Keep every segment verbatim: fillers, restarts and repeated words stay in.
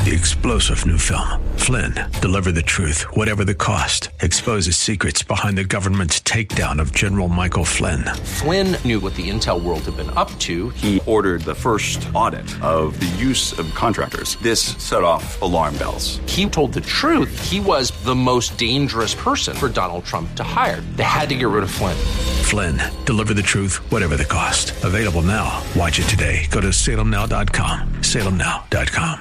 The explosive new film, Flynn, deliver the truth, whatever the cost, exposes secrets behind the government's takedown of General Michael Flynn. Flynn knew what the intel world had been up to. He ordered the first audit of the use of contractors. This set off alarm bells. He told the truth. He was the most dangerous person for Donald Trump to hire. They had to get rid of Flynn. Flynn, deliver the truth, whatever the cost. Available now. Watch it today. Go to salem now dot com. salem now dot com.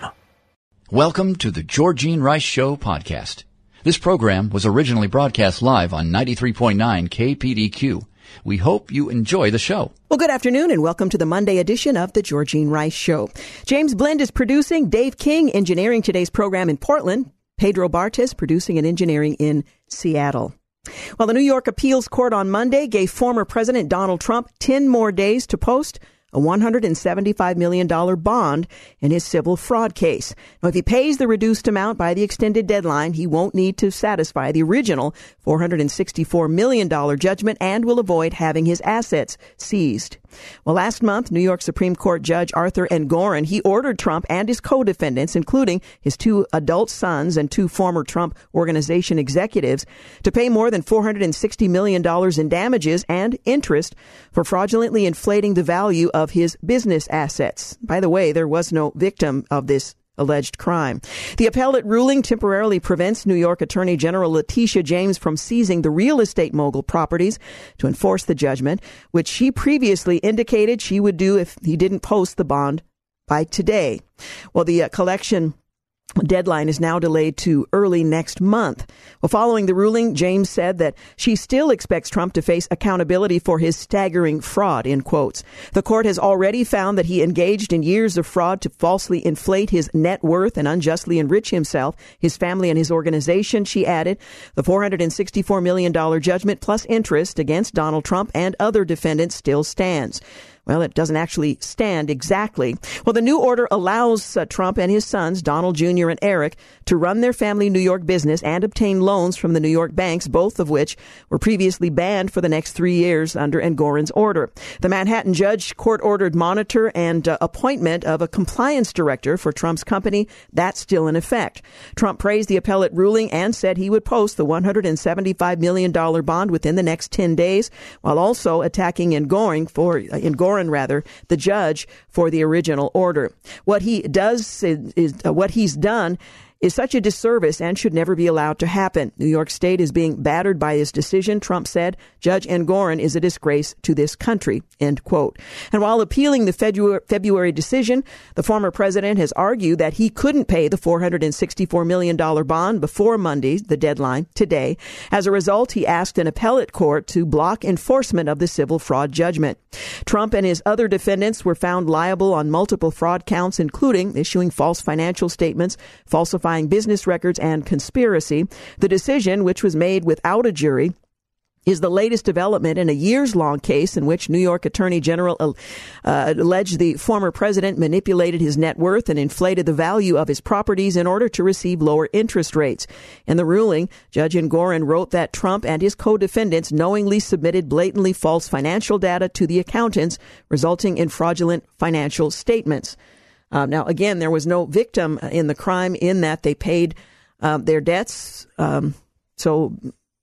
Welcome to the Georgene Rice Show podcast. This program was originally broadcast live on ninety-three point nine K P D Q. We hope you enjoy the show. Well, good afternoon and welcome to the Monday edition of the Georgene Rice Show. James Blend is producing, Dave King engineering today's program in Portland, Pedro Bartes producing and engineering in Seattle. Well, the New York Appeals Court on Monday gave former President Donald Trump ten more days to post a one hundred seventy-five million dollars bond in his civil fraud case. Now, if he pays the reduced amount by the extended deadline, he won't need to satisfy the original four hundred sixty-four million dollars judgment and will avoid having his assets seized. Well, last month, New York Supreme Court Judge Arthur Engoron, he ordered Trump and his co-defendants, including his two adult sons and two former Trump Organization executives, to pay more than four hundred sixty million dollars in damages and interest for fraudulently inflating the value of his business assets. By the way, there was no victim of this alleged crime. The appellate ruling temporarily prevents New York Attorney General Letitia James from seizing the real estate mogul properties to enforce the judgment, which she previously indicated she would do if he didn't post the bond by today. Well, the uh, collection deadline is now delayed to early next month. Well, following the ruling, James said that she still expects Trump to face accountability for his staggering fraud, in quotes. The court has already found that he engaged in years of fraud to falsely inflate his net worth and unjustly enrich himself, his family, and his organization, she added. The four hundred sixty-four million dollars judgment plus interest against Donald Trump and other defendants still stands. Well, it doesn't actually stand exactly. Well, the new order allows uh, Trump and his sons, Donald Junior and Eric, to run their family New York business and obtain loans from the New York banks, both of which were previously banned for the next three years under Engoron's order. The Manhattan judge court-ordered monitor and uh, appointment of a compliance director for Trump's company. That's still in effect. Trump praised the appellate ruling and said he would post the one hundred seventy-five million dollars bond within the next ten days, while also attacking Engoron for uh, Engoron rather, the judge for the original order. What he does is, is uh, what he's done is such a disservice and should never be allowed to happen. New York State is being battered by his decision, Trump said. Judge Engoron is a disgrace to this country, end quote. And while appealing the February decision, the former president has argued that he couldn't pay the four hundred sixty-four million dollars bond before Monday, the deadline, today. As a result, he asked an appellate court to block enforcement of the civil fraud judgment. Trump and his other defendants were found liable on multiple fraud counts, including issuing false financial statements, falsifying business records, and conspiracy. The decision, which was made without a jury, is the latest development in a years-long case in which New York Attorney General uh, alleged the former president manipulated his net worth and inflated the value of his properties in order to receive lower interest rates. In the ruling, Judge Engoron wrote that Trump and his co-defendants knowingly submitted blatantly false financial data to the accountants, resulting in fraudulent financial statements. Uh, now, again, there was no victim in the crime in that they paid uh, their debts. Um, so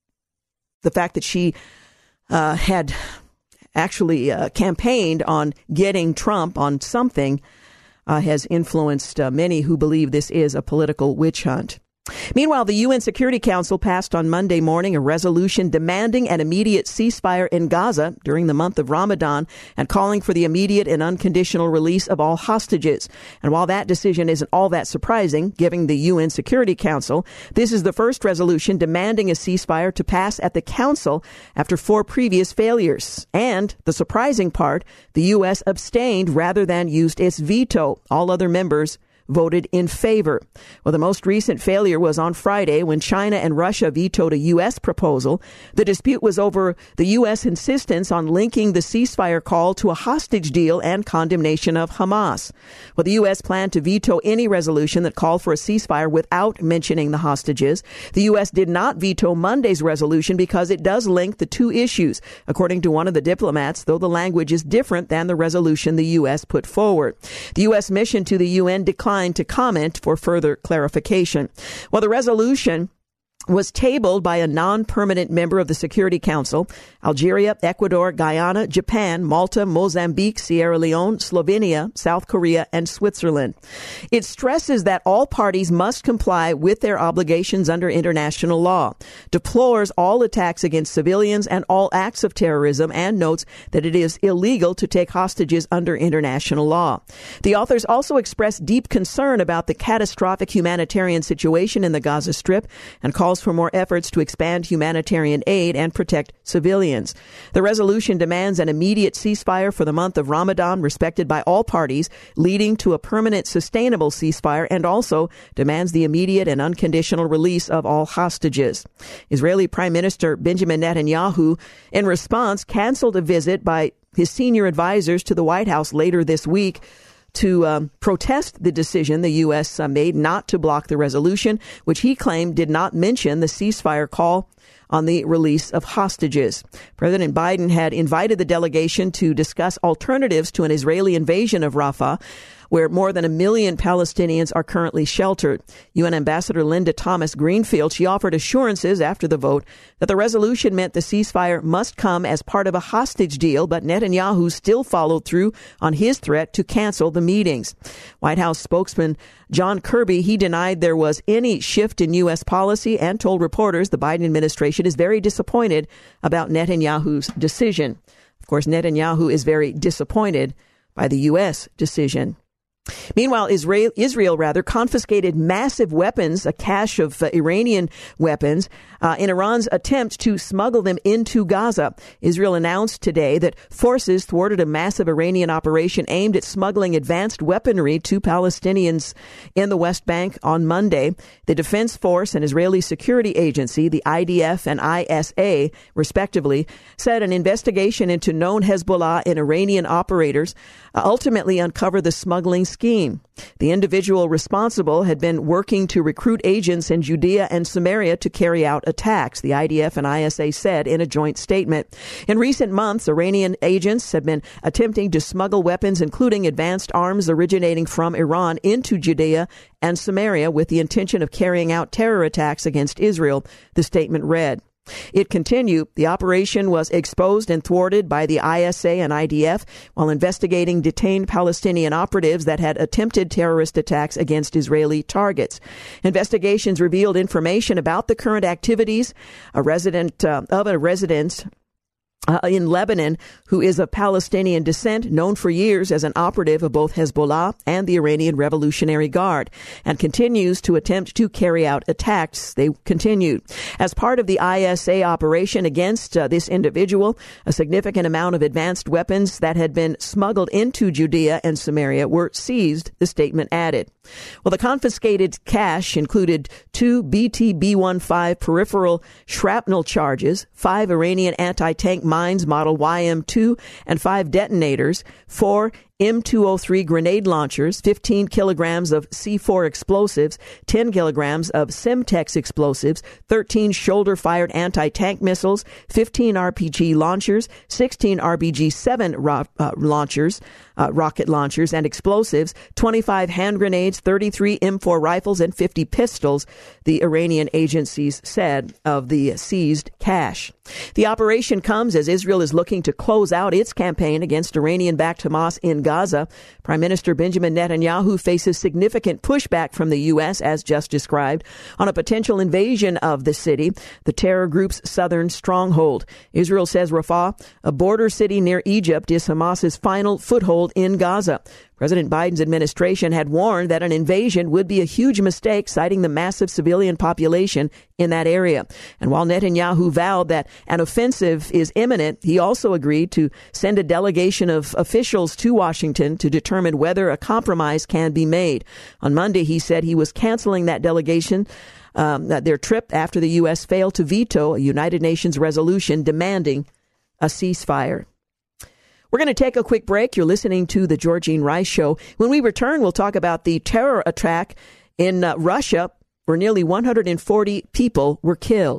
the fact that she uh, had actually uh, campaigned on getting Trump on something uh, has influenced uh, many who believe this is a political witch hunt. Meanwhile, the U N Security Council passed on Monday morning a resolution demanding an immediate ceasefire in Gaza during the month of Ramadan and calling for the immediate and unconditional release of all hostages. And while that decision isn't all that surprising, given the U N Security Council, this is the first resolution demanding a ceasefire to pass at the Council after four previous failures. And the surprising part, the U S abstained rather than used its veto. All other members voted in favor. Well, the most recent failure was on Friday when China and Russia vetoed a U S proposal. The dispute was over the U S insistence on linking the ceasefire call to a hostage deal and condemnation of Hamas. Well, the U S planned to veto any resolution that called for a ceasefire without mentioning the hostages. The U S did not veto Monday's resolution because it does link the two issues, according to one of the diplomats, though the language is different than the resolution the U S put forward. The U S mission to the U N declined declined to comment for further clarification. Well, the resolution was tabled by a non-permanent member of the Security Council. Algeria, Ecuador, Guyana, Japan, Malta, Mozambique, Sierra Leone, Slovenia, South Korea, and Switzerland. It stresses that all parties must comply with their obligations under international law, deplores all attacks against civilians and all acts of terrorism, and notes that it is illegal to take hostages under international law. The authors also expressed deep concern about the catastrophic humanitarian situation in the Gaza Strip and calls for more efforts to expand humanitarian aid and protect civilians. The resolution demands an immediate ceasefire for the month of Ramadan, respected by all parties, leading to a permanent, sustainable ceasefire, and also demands the immediate and unconditional release of all hostages. Israeli Prime Minister Benjamin Netanyahu, in response, canceled a visit by his senior advisors to the White House later this week to um, protest the decision the U S uh, made not to block the resolution, which he claimed did not mention the ceasefire call on the release of hostages. President Biden had invited the delegation to discuss alternatives to an Israeli invasion of Rafah, where more than a million Palestinians are currently sheltered. U N Ambassador Linda Thomas Greenfield, she offered assurances after the vote that the resolution meant the ceasefire must come as part of a hostage deal, but Netanyahu still followed through on his threat to cancel the meetings. White House spokesman John Kirby, he denied there was any shift in U S policy and told reporters the Biden administration is very disappointed about Netanyahu's decision. Of course, Netanyahu is very disappointed by the U S decision. Meanwhile, Israel, Israel rather confiscated massive weapons, a cache of uh, Iranian weapons, uh, in Iran's attempt to smuggle them into Gaza. Israel announced today that forces thwarted a massive Iranian operation aimed at smuggling advanced weaponry to Palestinians in the West Bank on Monday. The Defense Force and Israeli security agency, the I D F and I S A, respectively, said an investigation into known Hezbollah and Iranian operators uh, ultimately uncovered the smuggling scheme. The individual responsible had been working to recruit agents in Judea and Samaria to carry out attacks, the I D F and I S A said in a joint statement. In recent months, Iranian agents have been attempting to smuggle weapons, including advanced arms originating from Iran, into Judea and Samaria with the intention of carrying out terror attacks against Israel, the statement read. It continued, the operation was exposed and thwarted by the I S A and I D F while investigating detained Palestinian operatives that had attempted terrorist attacks against Israeli targets. Investigations revealed information about the current activities a resident uh, of a residence Uh, in Lebanon, who is of Palestinian descent, known for years as an operative of both Hezbollah and the Iranian Revolutionary Guard, and continues to attempt to carry out attacks. They continued. As part of the I S A operation against uh, this individual, a significant amount of advanced weapons that had been smuggled into Judea and Samaria were seized, the statement added. Well, the confiscated cache included two B T B fifteen peripheral shrapnel charges, five Iranian anti-tank mines model Y M two, and five detonators, four M two oh three grenade launchers, fifteen kilograms of C four explosives, ten kilograms of Semtex explosives, thirteen shoulder-fired anti-tank missiles, fifteen R P G launchers, sixteen R B G seven ro- uh, launchers, uh, rocket launchers and explosives, twenty-five hand grenades, thirty-three M four rifles, and fifty pistols, the Iranian agencies said of the seized cache. The operation comes as Israel is looking to close out its campaign against Iranian-backed Hamas in Gaza. Prime Minister Benjamin Netanyahu faces significant pushback from the U S, as just described, on a potential invasion of the city, the terror group's southern stronghold. Israel says Rafah, a border city near Egypt, is Hamas's final foothold in Gaza. President Biden's administration had warned that an invasion would be a huge mistake, citing the massive civilian population in that area. And while Netanyahu vowed that an offensive is imminent, he also agreed to send a delegation of officials to Washington to determine whether a compromise can be made. On Monday, he said he was canceling that delegation, um, their trip after the U S failed to veto a United Nations resolution demanding a ceasefire. We're going to take a quick break. You're listening to The Georgene Rice Show. When we return, we'll talk about the terror attack in uh, Russia where nearly one hundred forty people were killed.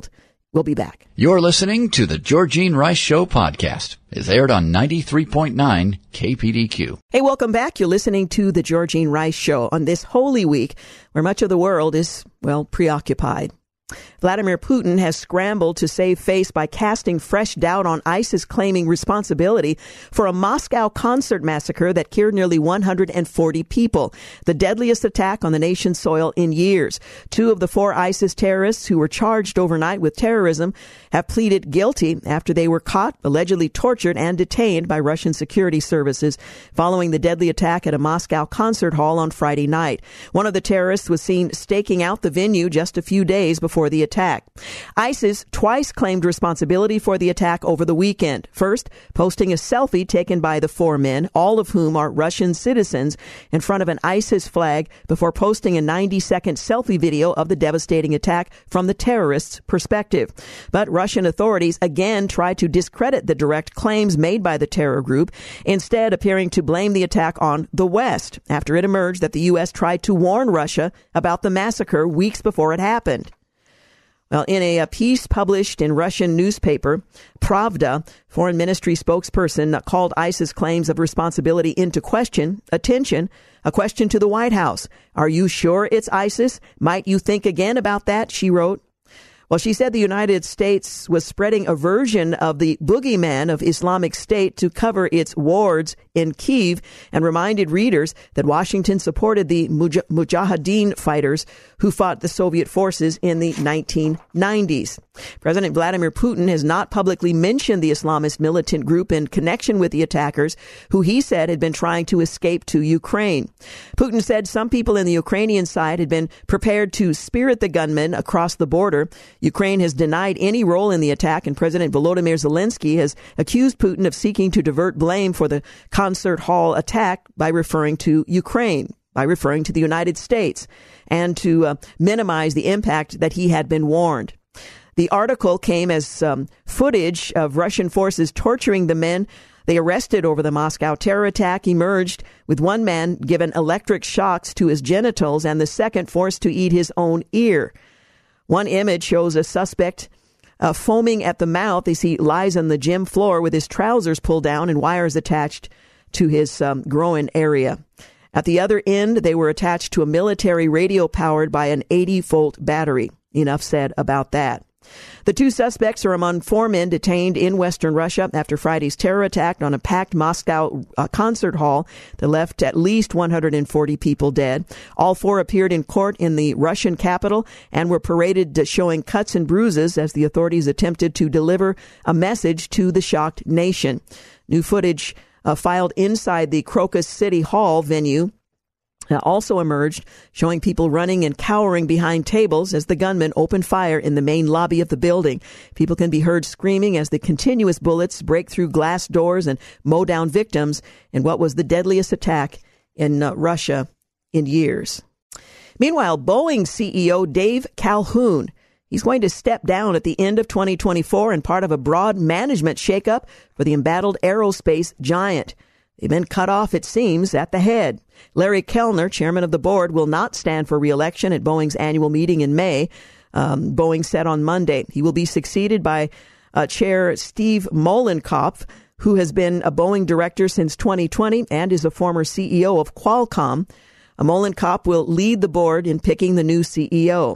We'll be back. You're listening to the Georgene Rice Show podcast. It's aired on ninety-three point nine K P D Q. Hey, welcome back. You're listening to the Georgene Rice Show on this Holy Week, where much of the world is, well, preoccupied. Vladimir Putin has scrambled to save face by casting fresh doubt on ISIS claiming responsibility for a Moscow concert massacre that killed nearly one hundred forty people, the deadliest attack on the nation's soil in years. Two of the four ISIS terrorists who were charged overnight with terrorism have pleaded guilty after they were caught, allegedly tortured, and detained by Russian security services following the deadly attack at a Moscow concert hall on Friday night. One of the terrorists was seen staking out the venue just a few days before the attack. ISIS twice claimed responsibility for the attack over the weekend. First, posting a selfie taken by the four men, all of whom are Russian citizens, in front of an ISIS flag before posting a ninety-second selfie video of the devastating attack from the terrorists' perspective. But Russian authorities again tried to discredit the direct claims made by the terror group, instead appearing to blame the attack on the West, after it emerged that the U S tried to warn Russia about the massacre weeks before it happened. Well, in a, a piece published in Russian newspaper, Pravda, Foreign Ministry spokesperson called ISIS claims of responsibility into question. Attention, a question to the White House. Are you sure it's ISIS? Might you think again about that? She wrote. Well, she said the United States was spreading a version of the boogeyman of Islamic State to cover its wards in Kyiv, and reminded readers that Washington supported the Muj- Mujahideen fighters who fought the Soviet forces in the nineteen nineties. President Vladimir Putin has not publicly mentioned the Islamist militant group in connection with the attackers, who he said had been trying to escape to Ukraine. Putin said some people in the Ukrainian side had been prepared to spirit the gunmen across the border. Ukraine has denied any role in the attack, and President Volodymyr Zelensky has accused Putin of seeking to divert blame for the concert hall attack by referring to Ukraine, by referring to the United States, and to uh, minimize the impact that he had been warned. The article came as um, footage of Russian forces torturing the men they arrested over the Moscow terror attack emerged, with one man given electric shocks to his genitals and the second forced to eat his own ear. One image shows a suspect uh, foaming at the mouth as he lies on the gym floor with his trousers pulled down and wires attached to his um, groin area. At the other end, they were attached to a military radio powered by an eighty-volt battery. Enough said about that. The two suspects are among four men detained in Western Russia after Friday's terror attack on a packed Moscow uh, concert hall that left at least one hundred forty people dead. All four appeared in court in the Russian capital and were paraded uh, showing cuts and bruises as the authorities attempted to deliver a message to the shocked nation. New footage uh, filed inside the Crocus City Hall venue Uh, also emerged, showing people running and cowering behind tables as the gunmen opened fire in the main lobby of the building. People can be heard screaming as the continuous bullets break through glass doors and mow down victims in what was the deadliest attack in uh, Russia in years. Meanwhile, Boeing C E O Dave Calhoun, he's going to step down at the end of twenty twenty-four in part of a broad management shakeup for the embattled aerospace giant. They've been cut off, it seems, at the head. Larry Kellner, chairman of the board, will not stand for re-election at Boeing's annual meeting in May. Um, Boeing said on Monday he will be succeeded by uh, Chair Steve Mollenkopf, who has been a Boeing director since twenty twenty and is a former C E O of Qualcomm. Uh, Mollenkopf will lead the board in picking the new C E O.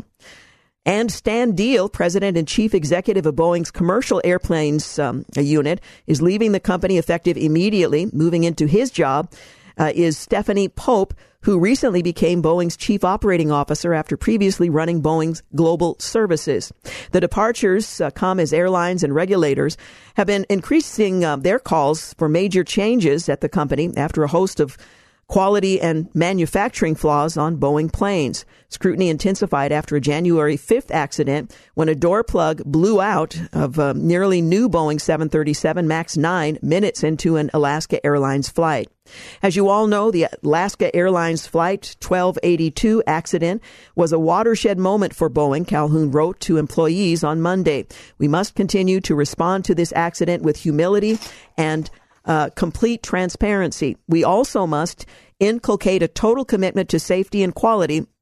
And Stan Deal, president and chief executive of Boeing's commercial airplanes um, unit, is leaving the company effective immediately. Moving into his job uh, is Stephanie Pope, who recently became Boeing's chief operating officer after previously running Boeing's global services. The departures uh, come as airlines and regulators have been increasing uh, their calls for major changes at the company after a host of quality and manufacturing flaws on Boeing planes. Scrutiny intensified after a January fifth accident when a door plug blew out of a nearly new Boeing seven thirty-seven MAX nine minutes into an Alaska Airlines flight. As you all know, the Alaska Airlines Flight twelve eighty-two accident was a watershed moment for Boeing, Calhoun wrote to employees on Monday. We must continue to respond to this accident with humility and Uh, complete transparency. We also must inculcate a total commitment to safety and quality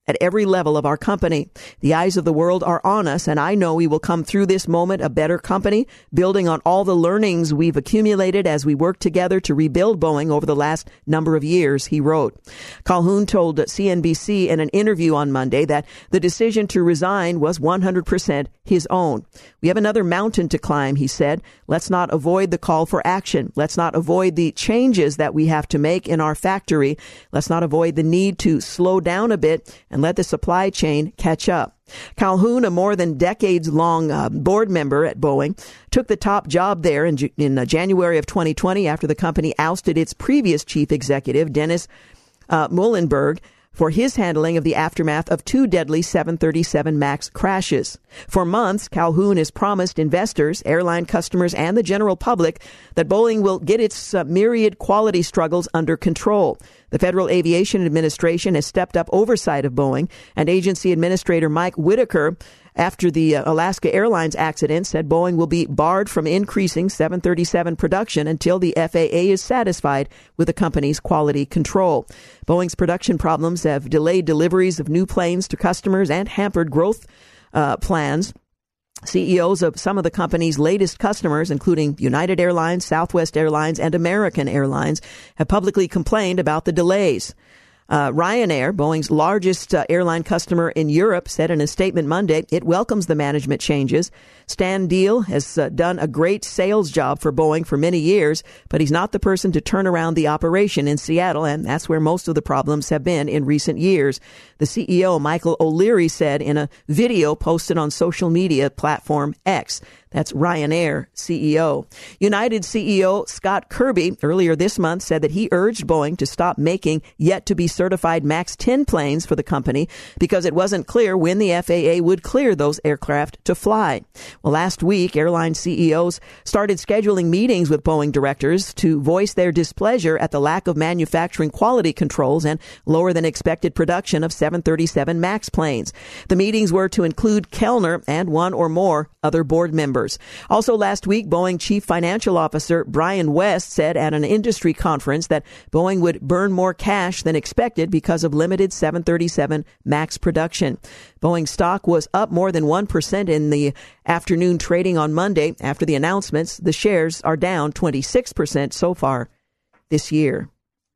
at every level of our company. The eyes of the world are on us, and I know we will come through this moment a better company, building on all the learnings we've accumulated as we work together to rebuild Boeing over the last number of years, he wrote. Calhoun told C N B C in an interview on Monday that the decision to resign was one hundred percent his own. We have another mountain to climb, he said. Let's not avoid the call for action. Let's not avoid the changes that we have to make in our factory. Let's not avoid the need to slow down a bit and let the supply chain catch up. Calhoun, a more than decades-long uh, board member at Boeing, took the top job there in, in uh, January of twenty twenty after the company ousted its previous chief executive, Dennis uh, Muilenburg, for his handling of the aftermath of two deadly seven thirty-seven MAX crashes. For months, Calhoun has promised investors, airline customers, and the general public that Boeing will get its uh, myriad quality struggles under control. The Federal Aviation Administration has stepped up oversight of Boeing, and agency administrator Mike Whitaker, after the uh, Alaska Airlines accident, said Boeing will be barred from increasing seven thirty-seven production until the F A A is satisfied with the company's quality control. Boeing's production problems have delayed deliveries of new planes to customers and hampered growth uh, plans. C E Os of some of the company's latest customers, including United Airlines, Southwest Airlines, and American Airlines, have publicly complained about the delays. Uh, Ryanair, Boeing's largest uh, airline customer in Europe, said in a statement Monday it welcomes the management changes. Stan Deal has uh, done a great sales job for Boeing for many years, but he's not the person to turn around the operation in Seattle, and that's where most of the problems have been in recent years. The C E O, Michael O'Leary, said in a video posted on social media platform X. That's Ryanair C E O. United C E O Scott Kirby earlier this month said that he urged Boeing to stop making yet-to-be certified MAX ten planes for the company because it wasn't clear when the F A A would clear those aircraft to fly. Well, last week, airline C E Os started scheduling meetings with Boeing directors to voice their displeasure at the lack of manufacturing quality controls and lower than expected production of seven thirty-seven MAX planes. The meetings were to include Kellner and one or more other board members. Also last week, Boeing Chief Financial Officer Brian West said at an industry conference that Boeing would burn more cash than expected because of limited seven thirty-seven MAX production. Boeing stock was up more than one percent in the afternoon trading on Monday. After the announcements, the shares are down twenty-six percent so far this year.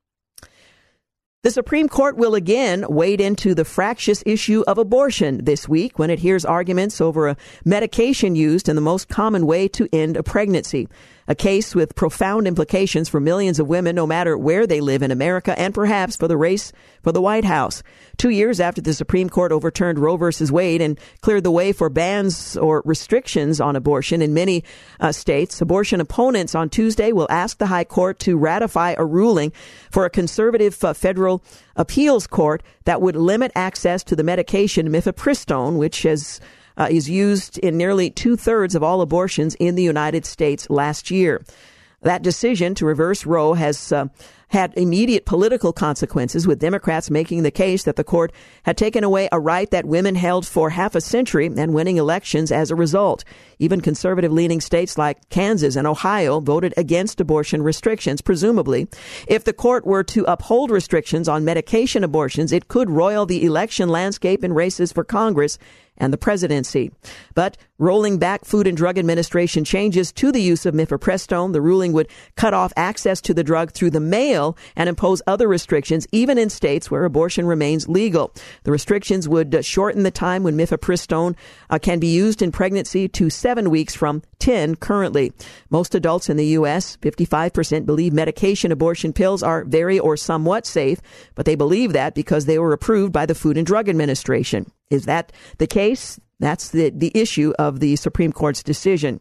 The Supreme Court will again wade into the fractious issue of abortion this week when it hears arguments over a medication used in the most common way to end a pregnancy. A case with profound implications for millions of women, no matter where they live in America, and perhaps for the race for the White House. Two years after the Supreme Court overturned Roe versus Wade and cleared the way for bans or restrictions on abortion in many uh, states, abortion opponents on Tuesday will ask the High Court to ratify a ruling for a conservative uh, federal appeals court that would limit access to the medication mifepristone, which has Uh, is used in nearly two-thirds of all abortions in the United States last year. That decision to reverse Roe has uh, had immediate political consequences, with Democrats making the case that the court had taken away a right that women held for half a century and winning elections as a result. Even conservative-leaning states like Kansas and Ohio voted against abortion restrictions, presumably. If the court were to uphold restrictions on medication abortions, it could roil the election landscape in races for Congress and the presidency. But rolling back Food and Drug Administration changes to the use of mifepristone, the ruling would cut off access to the drug through the mail and impose other restrictions, even in states where abortion remains legal. The restrictions would uh, shorten the time when mifepristone uh, can be used in pregnancy to seven weeks from ten currently. Most adults in the U S, fifty-five percent, believe medication abortion pills are very or somewhat safe, but they believe that because they were approved by the Food and Drug Administration. Is that the case? That's the, the issue of the Supreme Court's decision.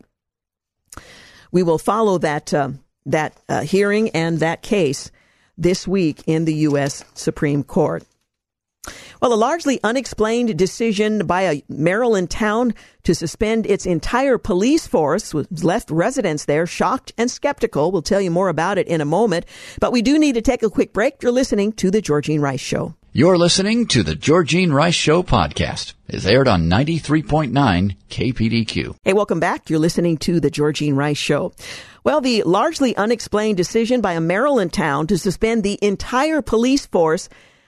We will follow that uh, that uh, hearing and that case this week in the U S Supreme Court. Well, a largely unexplained decision by a Maryland town to suspend its entire police force left residents there shocked and skeptical. We'll tell you more about it in a moment, but we do need to take a quick break. You're listening to The Georgene Rice Show. You're listening to the Georgene Rice Show podcast. It's aired on ninety-three point nine K P D Q. Hey, welcome back. You're listening to the Georgene Rice Show. Well, the largely unexplained decision by a Maryland town to suspend the entire police force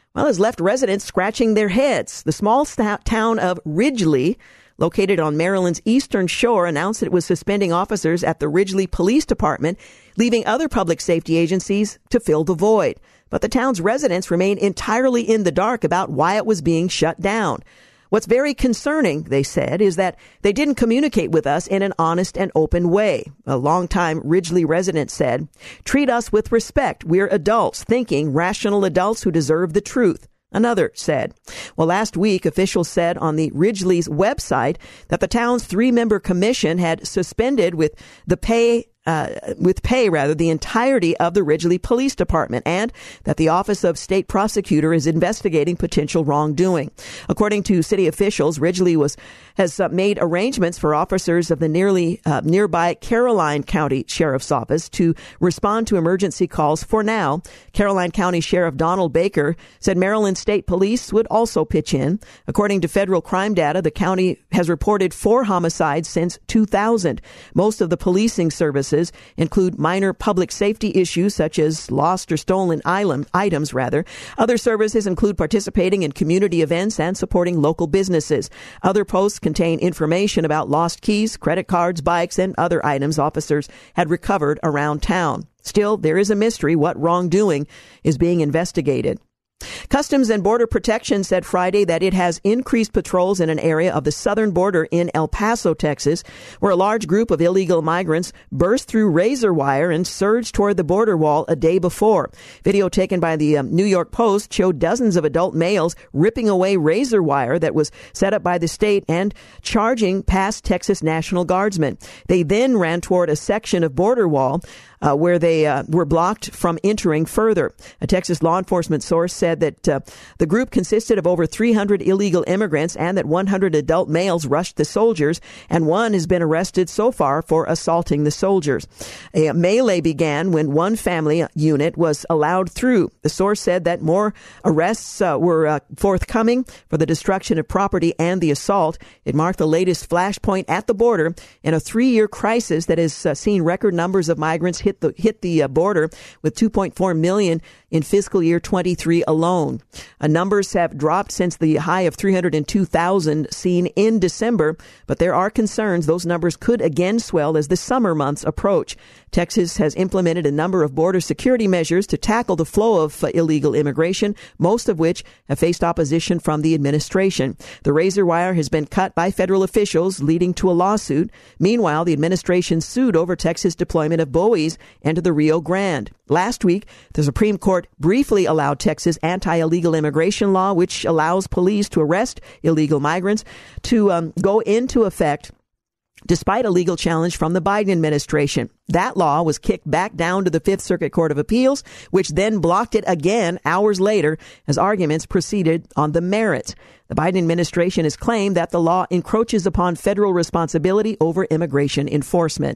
well, has left residents scratching their heads. The small st- town of Ridgely, located on Maryland's eastern shore, announced that it was suspending officers at the Ridgely Police Department, leaving other public safety agencies to fill the void. But the town's residents remain entirely in the dark about why it was being shut down. What's very concerning, they said, is that they didn't communicate with us in an honest and open way. A longtime Ridgely resident said, "Treat us with respect. We're adults, thinking, rational adults who deserve the truth." Another said. Well, last week, officials said on the Ridgely's website that the town's three-member commission had suspended with the pay Uh, with pay, rather, the entirety of the Ridgely Police Department, and that the Office of State Prosecutor is investigating potential wrongdoing. According to city officials, Ridgely was has uh, made arrangements for officers of the nearly uh, nearby Caroline County Sheriff's Office to respond to emergency calls. For now, Caroline County Sheriff Donald Baker said Maryland State Police would also pitch in. According to federal crime data, the county has reported four homicides since two thousand. Most of the policing services include minor public safety issues such as lost or stolen items, rather. Other services include participating in community events and supporting local businesses. Other posts contain information about lost keys, credit cards, bikes, and other items officers had recovered around town. Still, there is a mystery what wrongdoing is being investigated. Customs and Border Protection said Friday that it has increased patrols in an area of the southern border in El Paso, Texas, where a large group of illegal migrants burst through razor wire and surged toward the border wall a day before. Video taken by the um, New York Post showed dozens of adult males ripping away razor wire that was set up by the state and charging past Texas National Guardsmen. They then ran toward a section of border wall Uh, where they uh, were blocked from entering further. A Texas law enforcement source said that uh, the group consisted of over three hundred illegal immigrants and that one hundred adult males rushed the soldiers, and one has been arrested so far for assaulting the soldiers. A melee began when one family unit was allowed through. The source said that more arrests uh, were uh, forthcoming for the destruction of property and the assault. It marked the latest flashpoint at the border in a three-year crisis that has uh, seen record numbers of migrants hit the hit the uh, border, with two point four million in fiscal year twenty-three alone. Uh, numbers have dropped since the high of three hundred two thousand seen in December, but there are concerns those numbers could again swell as the summer months approach. Texas has implemented a number of border security measures to tackle the flow of uh, illegal immigration, most of which have faced opposition from the administration. The razor wire has been cut by federal officials, leading to a lawsuit. Meanwhile, the administration sued over Texas' deployment of buoys into the Rio Grande. Last week, the Supreme Court briefly allowed Texas' anti-illegal immigration law, which allows police to arrest illegal migrants, to um, go into effect despite a legal challenge from the Biden administration. That law was kicked back down to the Fifth Circuit Court of Appeals, which then blocked it again hours later as arguments proceeded on the merits. The Biden administration has claimed that the law encroaches upon federal responsibility over immigration enforcement.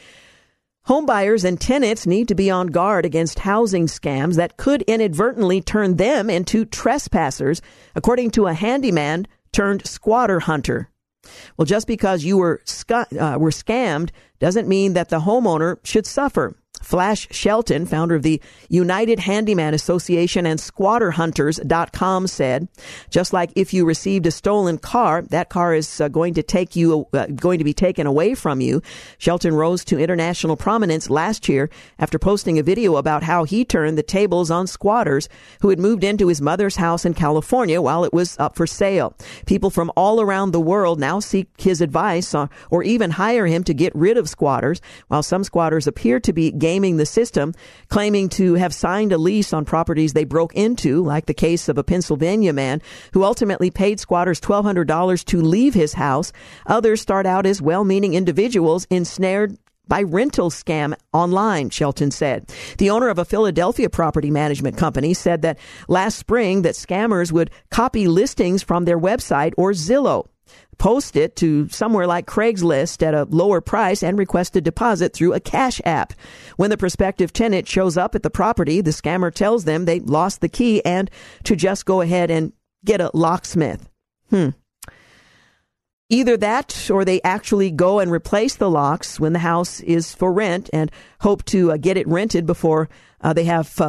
Homebuyers and tenants need to be on guard against housing scams that could inadvertently turn them into trespassers, according to a handyman turned squatter hunter. Well, just because you were sc- uh, were scammed doesn't mean that the homeowner should suffer. Flash Shelton, founder of the United Handyman Association and squatter hunters dot com, said, just like if you received a stolen car, that car is uh, going to take you uh, going to be taken away from you. Shelton rose to international prominence last year after posting a video about how he turned the tables on squatters who had moved into his mother's house in California while it was up for sale. People from all around the world now seek his advice on, or even hire him to get rid of squatters, while some squatters appear to be gaming the system, claiming to have signed a lease on properties they broke into, like the case of a Pennsylvania man who ultimately paid squatters twelve hundred dollars to leave his house. Others start out as well-meaning individuals ensnared by rental scam online, Shelton said. The owner of a Philadelphia property management company said that last spring that scammers would copy listings from their website or Zillow, post it to somewhere like Craigslist at a lower price, and request a deposit through a cash app. When the prospective tenant shows up at the property, the scammer tells them they lost the key and to just go ahead and get a locksmith. Hmm. Either that or they actually go and replace the locks when the house is for rent and hope to uh, get it rented before uh, they have um,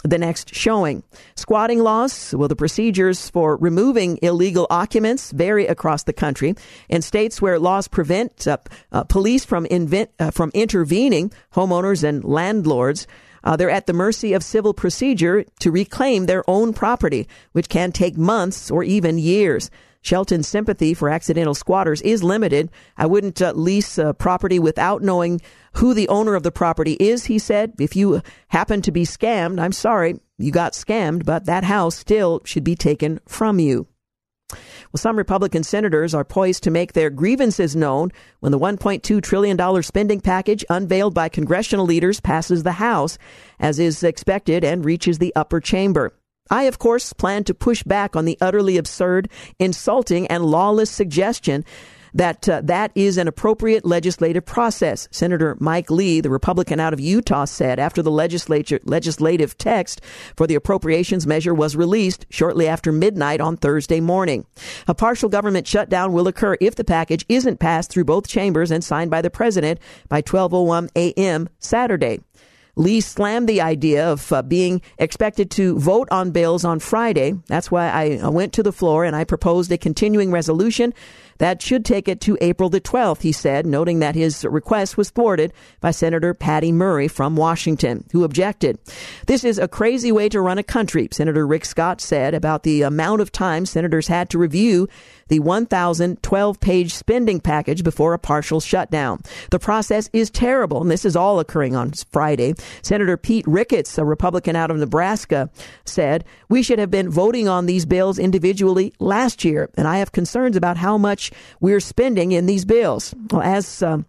the next showing. Squatting laws, well, the procedures for removing illegal occupants vary across the country. In states where laws prevent uh, uh, police from invent, uh, from intervening, homeowners and landlords, uh, they're at the mercy of civil procedure to reclaim their own property, which can take months or even years. Shelton's sympathy for accidental squatters is limited. I wouldn't uh, lease uh, property without knowing who the owner of the property is, he said. If you happen to be scammed, I'm sorry, you got scammed, but that house still should be taken from you. Well, some Republican senators are poised to make their grievances known when the one point two trillion dollars spending package unveiled by congressional leaders passes the House, as is expected, and reaches the upper chamber. I, of course, plan to push back on the utterly absurd, insulting, and lawless suggestion that uh, that is an appropriate legislative process, Senator Mike Lee, the Republican out of Utah, said after the legislature legislative text for the appropriations measure was released shortly after midnight on Thursday morning. A partial government shutdown will occur if the package isn't passed through both chambers and signed by the president by twelve oh one a.m. Saturday. Lee slammed the idea of uh, being expected to vote on bills on Friday. That's why I, I went to the floor and I proposed a continuing resolution that should take it to April the twelfth, he said, noting that his request was thwarted by Senator Patty Murray from Washington, who objected. This is a crazy way to run a country, Senator Rick Scott said about the amount of time senators had to review the one thousand twelve page spending package before a partial shutdown. The process is terrible, and this is all occurring on Friday. Senator Pete Ricketts, a Republican out of Nebraska, said, we should have been voting on these bills individually last year, and I have concerns about how much we're spending in these bills. Well, as um,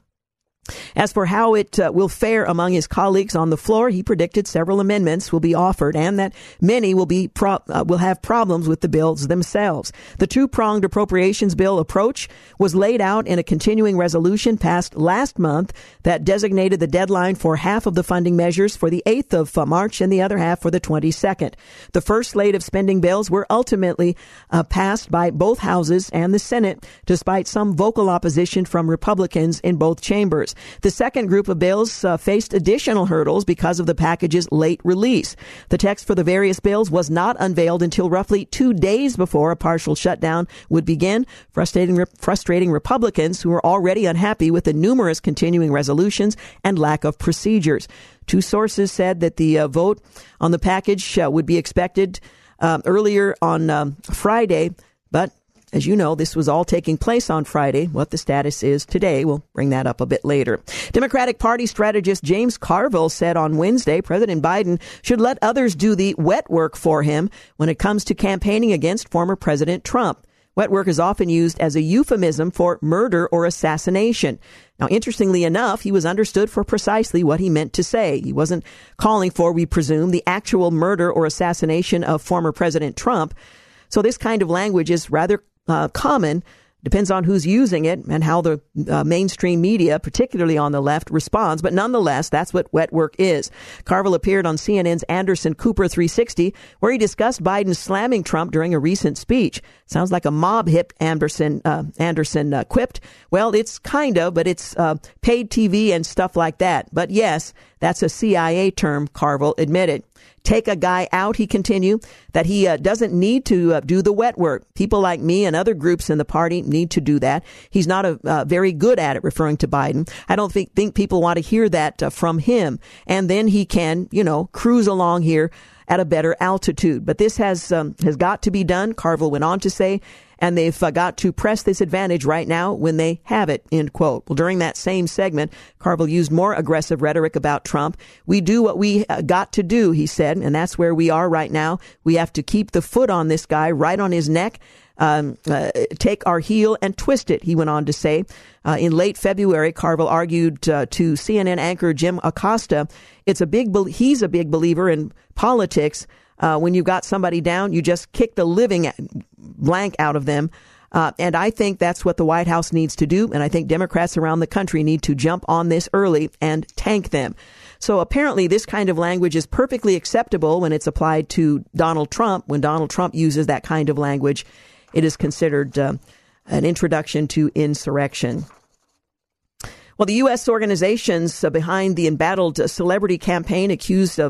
As for how it uh, will fare among his colleagues on the floor, he predicted several amendments will be offered and that many will be pro- uh, will have problems with the bills themselves. The two-pronged appropriations bill approach was laid out in a continuing resolution passed last month that designated the deadline for half of the funding measures for the eighth of March and the other half for the twenty-second. The first slate of spending bills were ultimately uh, passed by both houses and the Senate, despite some vocal opposition from Republicans in both chambers. The second group of bills uh, faced additional hurdles because of the package's late release. The text for the various bills was not unveiled until roughly two days before a partial shutdown would begin, frustrating, frustrating Republicans who were already unhappy with the numerous continuing resolutions and lack of procedures. Two sources said that the uh, vote on the package uh, would be expected uh, earlier on um, Friday, but as you know, this was all taking place on Friday. What the status is today, we'll bring that up a bit later. Democratic Party strategist James Carville said on Wednesday President Biden should let others do the wet work for him when it comes to campaigning against former President Trump. Wet work is often used as a euphemism for murder or assassination. Now, interestingly enough, he was understood for precisely what he meant to say. He wasn't calling for, we presume, the actual murder or assassination of former President Trump. So this kind of language is rather Uh, common, depends on who's using it and how the uh, mainstream media, particularly on the left, responds. But nonetheless, that's what wet work is. Carville appeared on C N N's Anderson Cooper three sixty, where he discussed Biden slamming Trump during a recent speech. Sounds like a mob hip, Anderson, uh, Anderson uh, quipped. Well, it's kind of, but it's uh, paid T V and stuff like that. But yes, that's a C I A term, Carville admitted. Take a guy out, he continued, that he uh, doesn't need to uh, do the wet work. People like me and other groups in the party need to do that. He's not a, uh, very good at it, referring to Biden. I don't think, think people want to hear that uh, from him. And then he can, you know, cruise along here at a better altitude. But this has um, has got to be done, Carville went on to say, and they've uh, got to press this advantage right now when they have it, end quote. Well, during that same segment, Carville used more aggressive rhetoric about Trump. We do what we uh, got to do, he said, and that's where we are right now. We have to keep the foot on this guy, right on his neck, um, uh, take our heel and twist it, he went on to say. Uh, in late February, Carville argued uh, to C N N anchor Jim Acosta, it's a big, be- he's a big believer in politics. Uh, when you've got somebody down, you just kick the living blank out of them. Uh, and I think that's what the White House needs to do. And I think Democrats around the country need to jump on this early and tank them. So apparently this kind of language is perfectly acceptable when it's applied to Donald Trump. When Donald Trump uses that kind of language, it is considered uh, an introduction to insurrection. Well, the U S organizations behind the embattled celebrity campaign accused of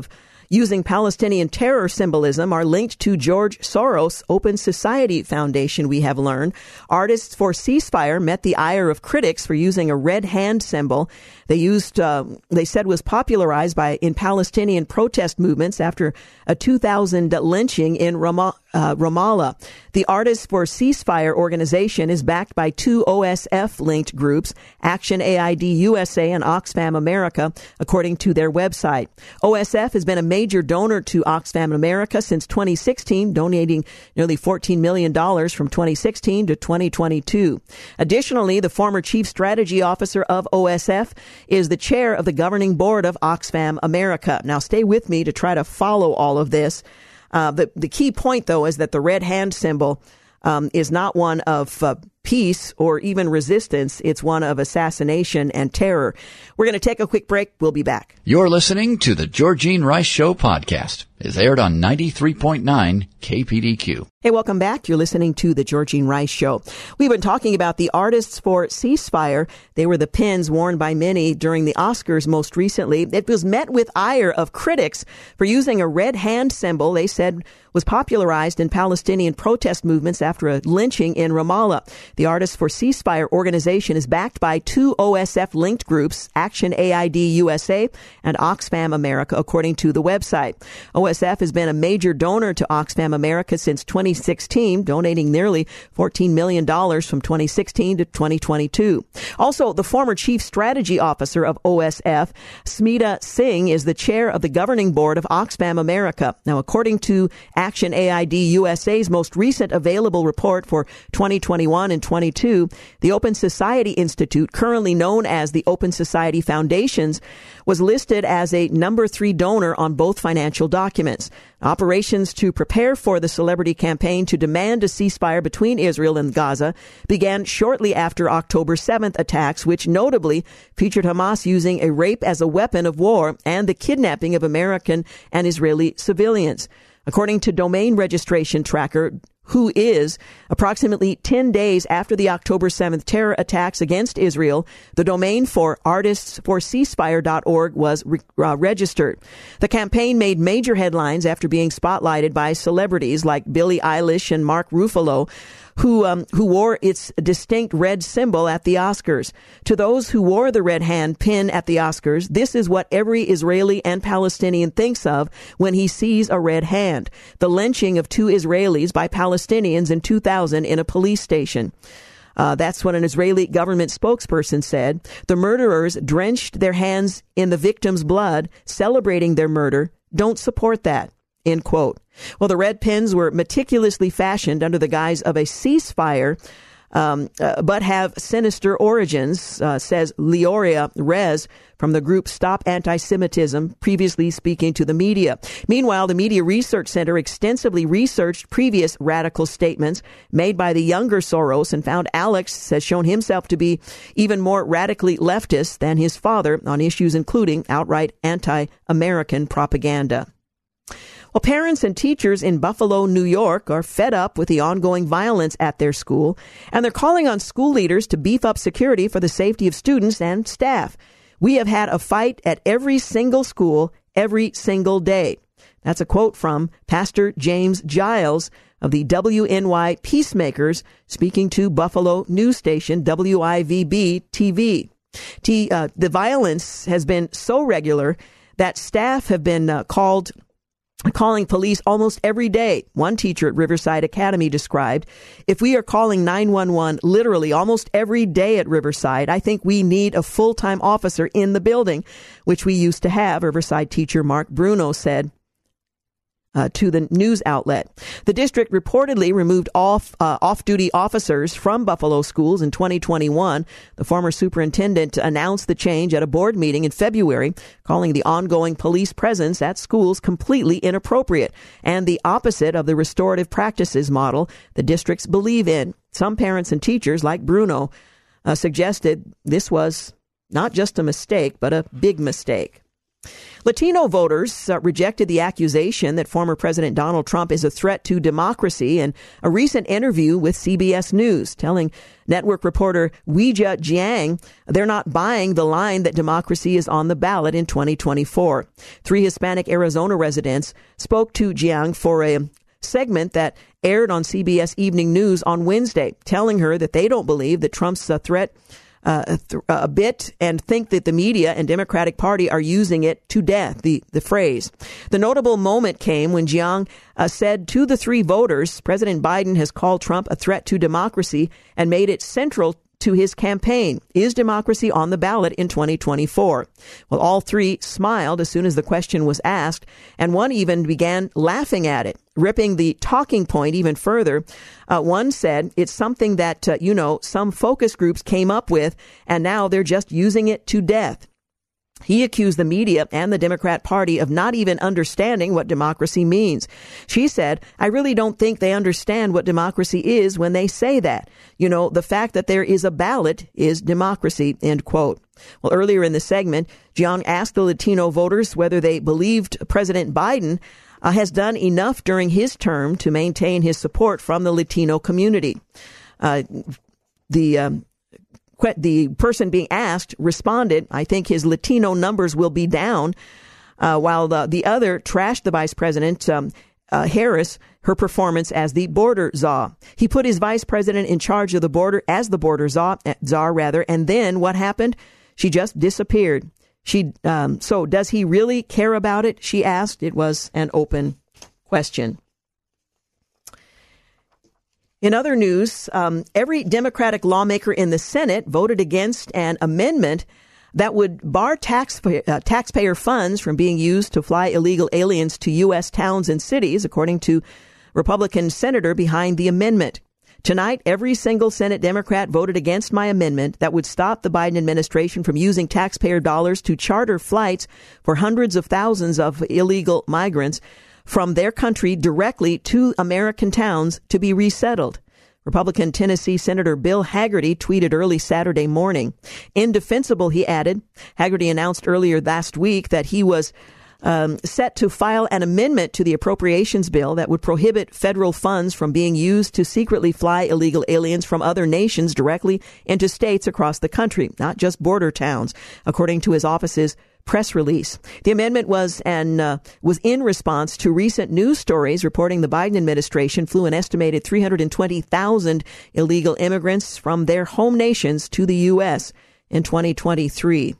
using Palestinian terror symbolism are linked to George Soros' Open Society Foundation, we have learned. Artists for Ceasefire met the ire of critics for using a red hand symbol they used, uh, they said was popularized by in Palestinian protest movements after a two thousand lynching in Ramah, uh, Ramallah. The Artists for Ceasefire organization is backed by two O S F-linked groups, Action A I D U S A and Oxfam America, according to their website. O S F has been a major donor to Oxfam America since twenty sixteen, donating nearly fourteen million dollars from twenty sixteen to twenty twenty-two. Additionally, the former chief strategy officer of O S F is the chair of the governing board of Oxfam America. Now, stay with me to try to follow all of this. Uh, the, the key point, though, is that the red hand symbol um, is not one of uh, peace or even resistance. It's one of assassination and terror. We're going to take a quick break. We'll be back. You're listening to the Georgene Rice Show podcast. It's aired on ninety-three point nine K P D Q. Hey, welcome back. You're listening to the Georgene Rice Show. We've been talking about the Artists for Ceasefire. They were the pins worn by many during the Oscars most recently. It was met with ire of critics for using a red hand symbol they said was popularized in Palestinian protest movements after a lynching in Ramallah. The Artists for Ceasefire organization is backed by two O S F-linked groups, Action A I D U S A and Oxfam America, according to the website. O S F has been a major donor to Oxfam America since twenty sixteen, donating nearly fourteen million dollars from twenty sixteen to twenty twenty-two. Also, the former chief strategy officer of O S F, Smita Singh, is the chair of the governing board of Oxfam America. Now, according to Action A I D U S A's most recent available report for twenty twenty-one and twenty-two, the Open Society Institute, currently known as the Open Society Foundations, was listed as a number three donor on both financial documents. Operations to prepare for the celebrity campaign to demand a ceasefire between Israel and Gaza began shortly after October seventh attacks, which notably featured Hamas using a rape as a weapon of war and the kidnapping of American and Israeli civilians. According to domain registration tracker Who Is, approximately ten days after the October seventh terror attacks against Israel, the domain for artists for ceasefire dot org was re- uh, registered. The campaign made major headlines after being spotlighted by celebrities like Billie Eilish and Mark Ruffalo, who um, who wore its distinct red symbol at the Oscars. To those who wore the red hand pin at the Oscars, this is what every Israeli and Palestinian thinks of when he sees a red hand: the lynching of two Israelis by Palestinians in two thousand in a police station. Uh, that's what an Israeli government spokesperson said. The murderers drenched their hands in the victim's blood, celebrating their murder. Don't support that. End quote. Well, the red pins were meticulously fashioned under the guise of a ceasefire, um, uh, but have sinister origins, uh, says Leoria Rez from the group Stop Anti-Semitism, previously speaking to the media. Meanwhile, the Media Research Center extensively researched previous radical statements made by the younger Soros and found Alex has shown himself to be even more radically leftist than his father on issues including outright anti-American propaganda. Well, parents and teachers in Buffalo, New York are fed up with the ongoing violence at their school, and they're calling on school leaders to beef up security for the safety of students and staff. We have had a fight at every single school every single day. That's a quote from Pastor James Giles of the W N Y Peacemakers, speaking to Buffalo news station W I V B T V. T, uh, the violence has been so regular that staff have been uh, called calling police almost every day. One teacher at Riverside Academy described, if we are calling nine one one literally almost every day at Riverside, I think we need a full-time officer in the building, which we used to have, Riverside teacher Mark Bruno said. Uh, to the news outlet. The district reportedly removed off uh, off-duty officers from Buffalo schools in twenty twenty-one. The former superintendent announced the change at a board meeting in February, calling the ongoing police presence at schools completely inappropriate and the opposite of the restorative practices model the districts believe in. Some parents and teachers, like Bruno, uh, suggested this was not just a mistake, but a big mistake. Latino voters uh, rejected the accusation that former President Donald Trump is a threat to democracy in a recent interview with C B S News, telling network reporter Weijia Jiang they're not buying the line that democracy is on the ballot in twenty twenty-four. Three Hispanic Arizona residents spoke to Jiang for a segment that aired on C B S Evening News on Wednesday, telling her that they don't believe that Trump's a threat Uh, a, th- a bit and think that the media and Democratic Party are using it to death, the, the phrase. The notable moment came when Jiang uh, said to the three voters, President Biden has called Trump a threat to democracy and made it central to his campaign. Is democracy on the ballot in twenty twenty-four? Well, all three smiled as soon as the question was asked, and one even began laughing at it, ripping the talking point even further. Uh, one said, it's something that, uh, you know, some focus groups came up with, and now they're just using it to death. He accused the media and the Democrat Party of not even understanding what democracy means. She said, I really don't think they understand what democracy is when they say that. You know, the fact that there is a ballot is democracy, end quote. Well, earlier in the segment, Jiang asked the Latino voters whether they believed President Biden uh, has done enough during his term to maintain his support from the Latino community. Uh, the um, The person being asked responded, I think his Latino numbers will be down, uh, while the, the other trashed the vice president, um, uh, Harris, her performance as the border czar. He put his vice president in charge of the border as the border czar, czar rather, and then what happened? She just disappeared. She, um, so does he really care about it? She asked. It was an open question. In other news, um, every Democratic lawmaker in the Senate voted against an amendment that would bar tax, uh, taxpayer funds from being used to fly illegal aliens to U S towns and cities, according to Republican senator behind the amendment. Tonight, every single Senate Democrat voted against my amendment that would stop the Biden administration from using taxpayer dollars to charter flights for hundreds of thousands of illegal migrants from their country directly to American towns to be resettled. Republican Tennessee Senator Bill Hagerty tweeted early Saturday morning. Indefensible, he added. Hagerty announced earlier last week that he was um, set to file an amendment to the appropriations bill that would prohibit federal funds from being used to secretly fly illegal aliens from other nations directly into states across the country, not just border towns, according to his office's press release. The amendment was and uh, was in response to recent news stories reporting the Biden administration flew an estimated three hundred twenty thousand illegal immigrants from their home nations to the U S in twenty twenty-three.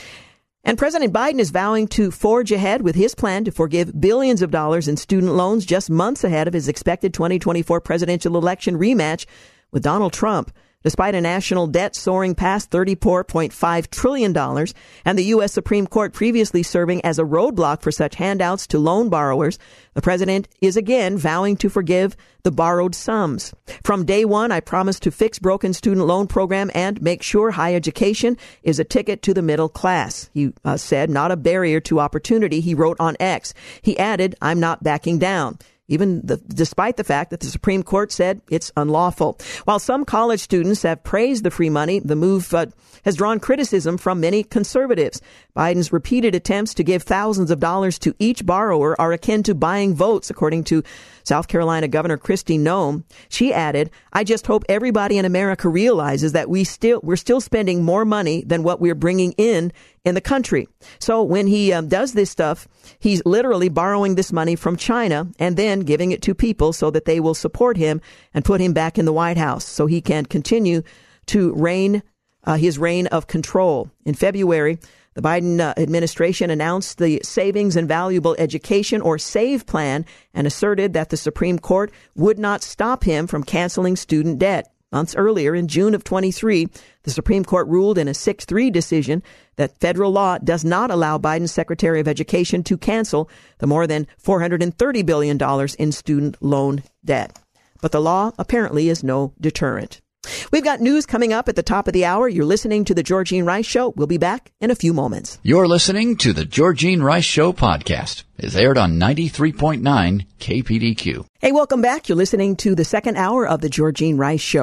And President Biden is vowing to forge ahead with his plan to forgive billions of dollars in student loans just months ahead of his expected twenty twenty-four presidential election rematch with Donald Trump. Despite a national debt soaring past thirty-four point five trillion dollars and the U S Supreme Court previously serving as a roadblock for such handouts to loan borrowers, the president is again vowing to forgive the borrowed sums. From day one, I promised to fix broken student loan program and make sure higher education is a ticket to the middle class, he uh, said, not a barrier to opportunity, he wrote on X. He added, I'm not backing down. Even the, despite the fact that the Supreme Court said it's unlawful. While some college students have praised the free money, the move uh, has drawn criticism from many conservatives. Biden's repeated attempts to give thousands of dollars to each borrower are akin to buying votes, according to South Carolina Governor Kristi Noem. She added, I just hope everybody in America realizes that we still, we're still spending more money than what we're bringing in in the country. So when he um, does this stuff, he's literally borrowing this money from China and then giving it to people so that they will support him and put him back in the White House so he can continue to reign uh, his reign of control. In February, the Biden uh, administration announced the Savings and Valuable Education, or SAVE plan, and asserted that the Supreme Court would not stop him from canceling student debt. Months earlier, in June of twenty-three, the Supreme Court ruled in a six three decision that federal law does not allow Biden's Secretary of Education to cancel the more than four hundred thirty billion dollars in student loan debt. But the law apparently is no deterrent. We've got news coming up at the top of the hour. You're listening to The Georgene Rice Show. We'll be back in a few moments. You're listening to The Georgene Rice Show podcast. It's aired on ninety-three point nine K P D Q. Hey, welcome back. You're listening to the second hour of The Georgene Rice Show.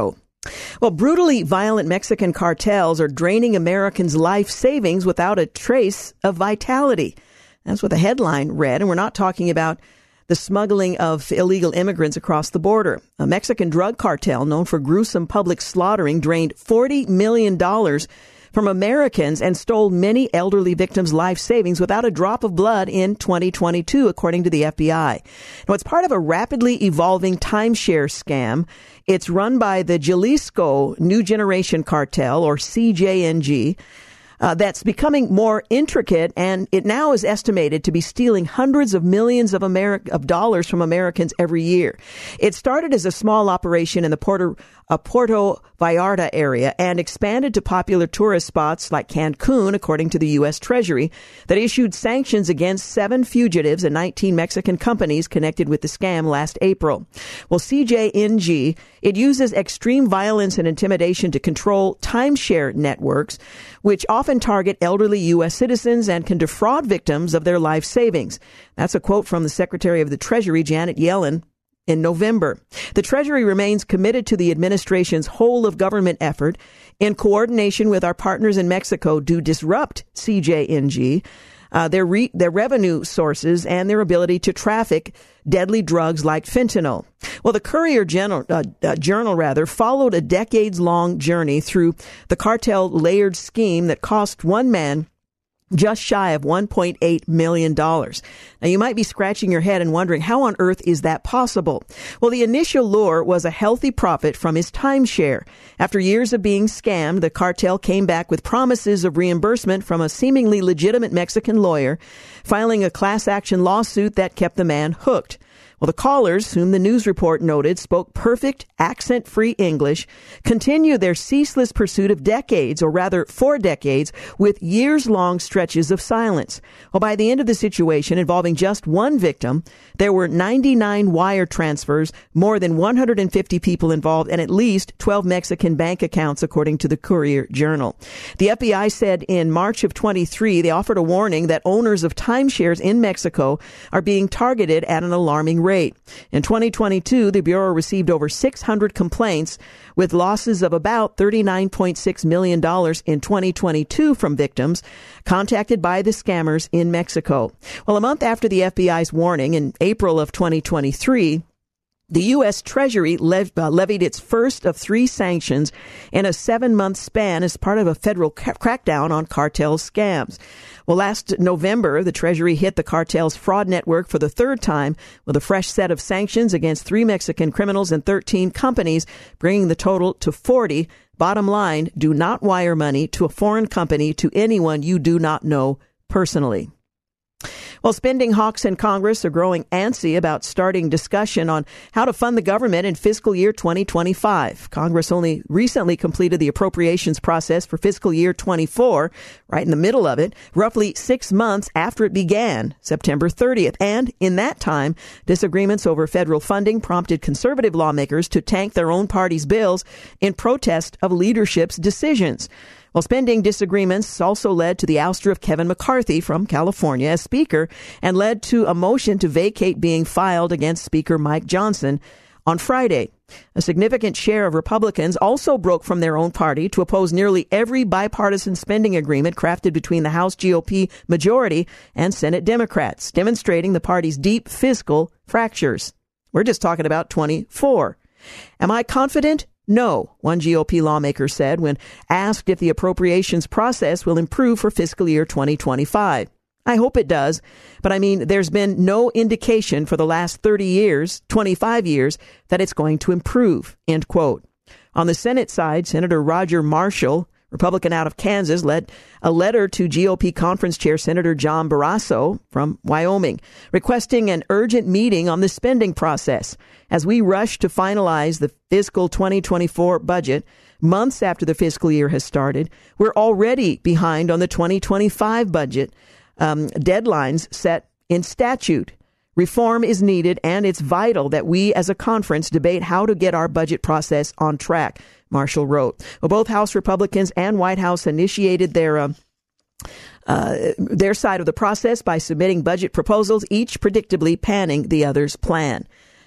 Well, brutally violent Mexican cartels are draining Americans' life savings without a trace of vitality. That's what the headline read, and we're not talking about the smuggling of illegal immigrants across the border. A Mexican drug cartel known for gruesome public slaughtering drained forty million dollars from Americans and stole many elderly victims' life savings without a drop of blood in twenty twenty-two, according to the F B I. Now, it's part of a rapidly evolving timeshare scam. It's run by the Jalisco New Generation Cartel, or C J N G. Uh, that's becoming more intricate, and it now is estimated to be stealing hundreds of millions of Ameri- of dollars from Americans every year. It started as a small operation in the Puerto, uh, Puerto Vallarta area and expanded to popular tourist spots like Cancun, according to the U S Treasury, that issued sanctions against seven fugitives and nineteen Mexican companies connected with the scam last April. Well, C J N G, it uses extreme violence and intimidation to control timeshare networks, which often target elderly U S citizens and can defraud victims of their life savings. That's a quote from the Secretary of the Treasury, Janet Yellen, in November. The Treasury remains committed to the administration's whole of government effort in coordination with our partners in Mexico to disrupt C J N G, uh, their re- their revenue sources, and their ability to traffic deadly drugs like fentanyl. Well, the Courier Journal, uh, uh, Journal rather, followed a decades-long journey through the cartel layered scheme that cost one man just shy of one point eight million dollars. Now, you might be scratching your head and wondering, how on earth is that possible? Well, the initial lure was a healthy profit from his timeshare. After years of being scammed, the cartel came back with promises of reimbursement from a seemingly legitimate Mexican lawyer, filing a class action lawsuit that kept the man hooked. Well, the callers, whom the news report noted spoke perfect, accent-free English, continued their ceaseless pursuit of decades, or rather four decades, with years-long stretches of silence. Well, by the end of the situation, involving just one victim, there were ninety-nine wire transfers, more than one hundred fifty people involved, and at least twelve Mexican bank accounts, according to the Courier Journal. The F B I said in March of twenty-three, they offered a warning that owners of timeshares in Mexico are being targeted at an alarming rate. In twenty twenty-two, the Bureau received over six hundred complaints, with losses of about thirty-nine point six million dollars in twenty twenty-two from victims contacted by the scammers in Mexico. Well, a month after the F B I's warning, in April of twenty twenty-three, the U S Treasury lev- uh, levied its first of three sanctions in a seven-month span as part of a federal ca- crackdown on cartel scams. Well, last November, the Treasury hit the cartel's fraud network for the third time with a fresh set of sanctions against three Mexican criminals and thirteen companies, bringing the total to forty. Bottom line, do not wire money to a foreign company to anyone you do not know personally. Well, spending hawks in Congress are growing antsy about starting discussion on how to fund the government in fiscal year twenty twenty-five. Congress only recently completed the appropriations process for fiscal year twenty-four, right in the middle of it, roughly six months after it began, September thirtieth. And in that time, disagreements over federal funding prompted conservative lawmakers to tank their own party's bills in protest of leadership's decisions. Well, spending disagreements also led to the ouster of Kevin McCarthy from California as Speaker and led to a motion to vacate being filed against Speaker Mike Johnson on Friday. A significant share of Republicans also broke from their own party to oppose nearly every bipartisan spending agreement crafted between the House G O P majority and Senate Democrats, demonstrating the party's deep fiscal fractures. We're just talking about twenty-four. Am I confident? No, one G O P lawmaker said when asked if the appropriations process will improve for fiscal year twenty twenty-five. I hope it does, but I mean, there's been no indication for the last thirty years, twenty-five years, that it's going to improve, end quote. On the Senate side, Senator Roger Marshall, Republican out of Kansas, led a letter to G O P Conference Chair Senator John Barrasso from Wyoming, requesting an urgent meeting on the spending process. As we rush to finalize the fiscal twenty twenty-four budget, months after the fiscal year has started, we're already behind on the twenty twenty-five budget um, deadlines set in statute. Reform is needed, and it's vital that we as a conference debate how to get our budget process on track, Marshall wrote. Well, both House Republicans and White House initiated their uh, uh, their side of the process by submitting budget proposals, each predictably panning the other's plan.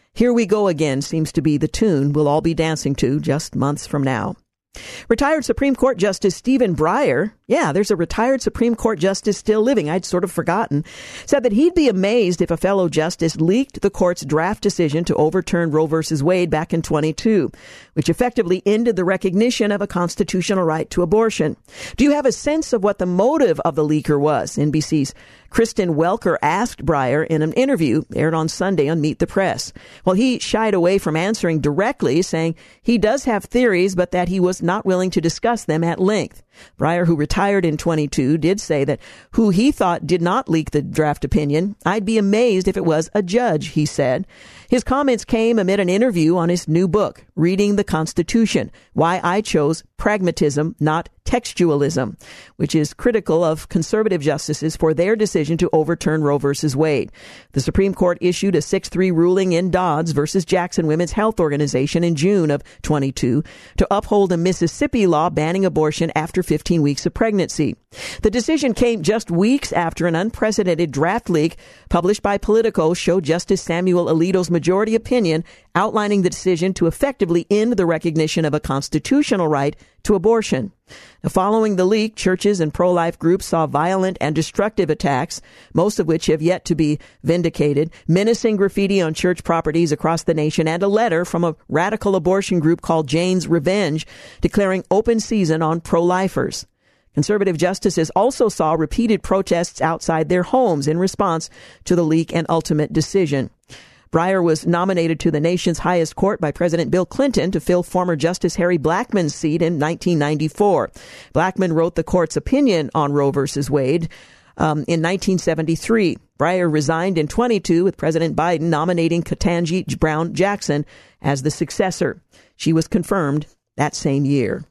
Here We Go Again seems to be the tune we'll all be dancing to just months from now. Retired Supreme Court Justice Stephen Breyer, yeah, there's a retired Supreme Court justice still living, I'd sort of forgotten, said that he'd be amazed if a fellow justice leaked the court's draft decision to overturn Roe versus Wade back in twenty-two, which effectively ended the recognition of a constitutional right to abortion. Do you have a sense of what the motive of the leaker was? N B C's Kristen Welker asked Breyer in an interview aired on Sunday on Meet the Press. Well, he shied away from answering directly, saying he does have theories, but that he was not willing to discuss them at length. Breyer, who retired in twenty-two, did say that who he thought did not leak the draft opinion, I'd be amazed if it was a judge, he said. His comments came amid an interview on his new book, Reading the Constitution, Why I Chose Pragmatism, Not Textualism, which is critical of conservative justices for their decision to overturn Roe versus Wade. The Supreme Court issued a six three ruling in Dodds versus Jackson Women's Health Organization in June of twenty-two to uphold a Mississippi law banning abortion after fifteen weeks of pregnancy. The decision came just weeks after an unprecedented draft leak published by Politico showed Justice Samuel Alito's majority opinion outlining the decision to effectively end the recognition of a constitutional right to abortion. Now, following the leak, churches and pro-life groups saw violent and destructive attacks, most of which have yet to be vindicated, menacing graffiti on church properties across the nation, and a letter from a radical abortion group called Jane's Revenge declaring open season on pro-lifers. Conservative justices also saw repeated protests outside their homes in response to the leak and ultimate decision. Breyer was nominated to the nation's highest court by President Bill Clinton to fill former Justice Harry Blackmun's seat in nineteen ninety-four. Blackmun wrote the court's opinion on Roe versus Wade um, in nineteen seventy-three. Breyer resigned in twenty-two with President Biden nominating Ketanji Brown Jackson as the successor. She was confirmed that same year.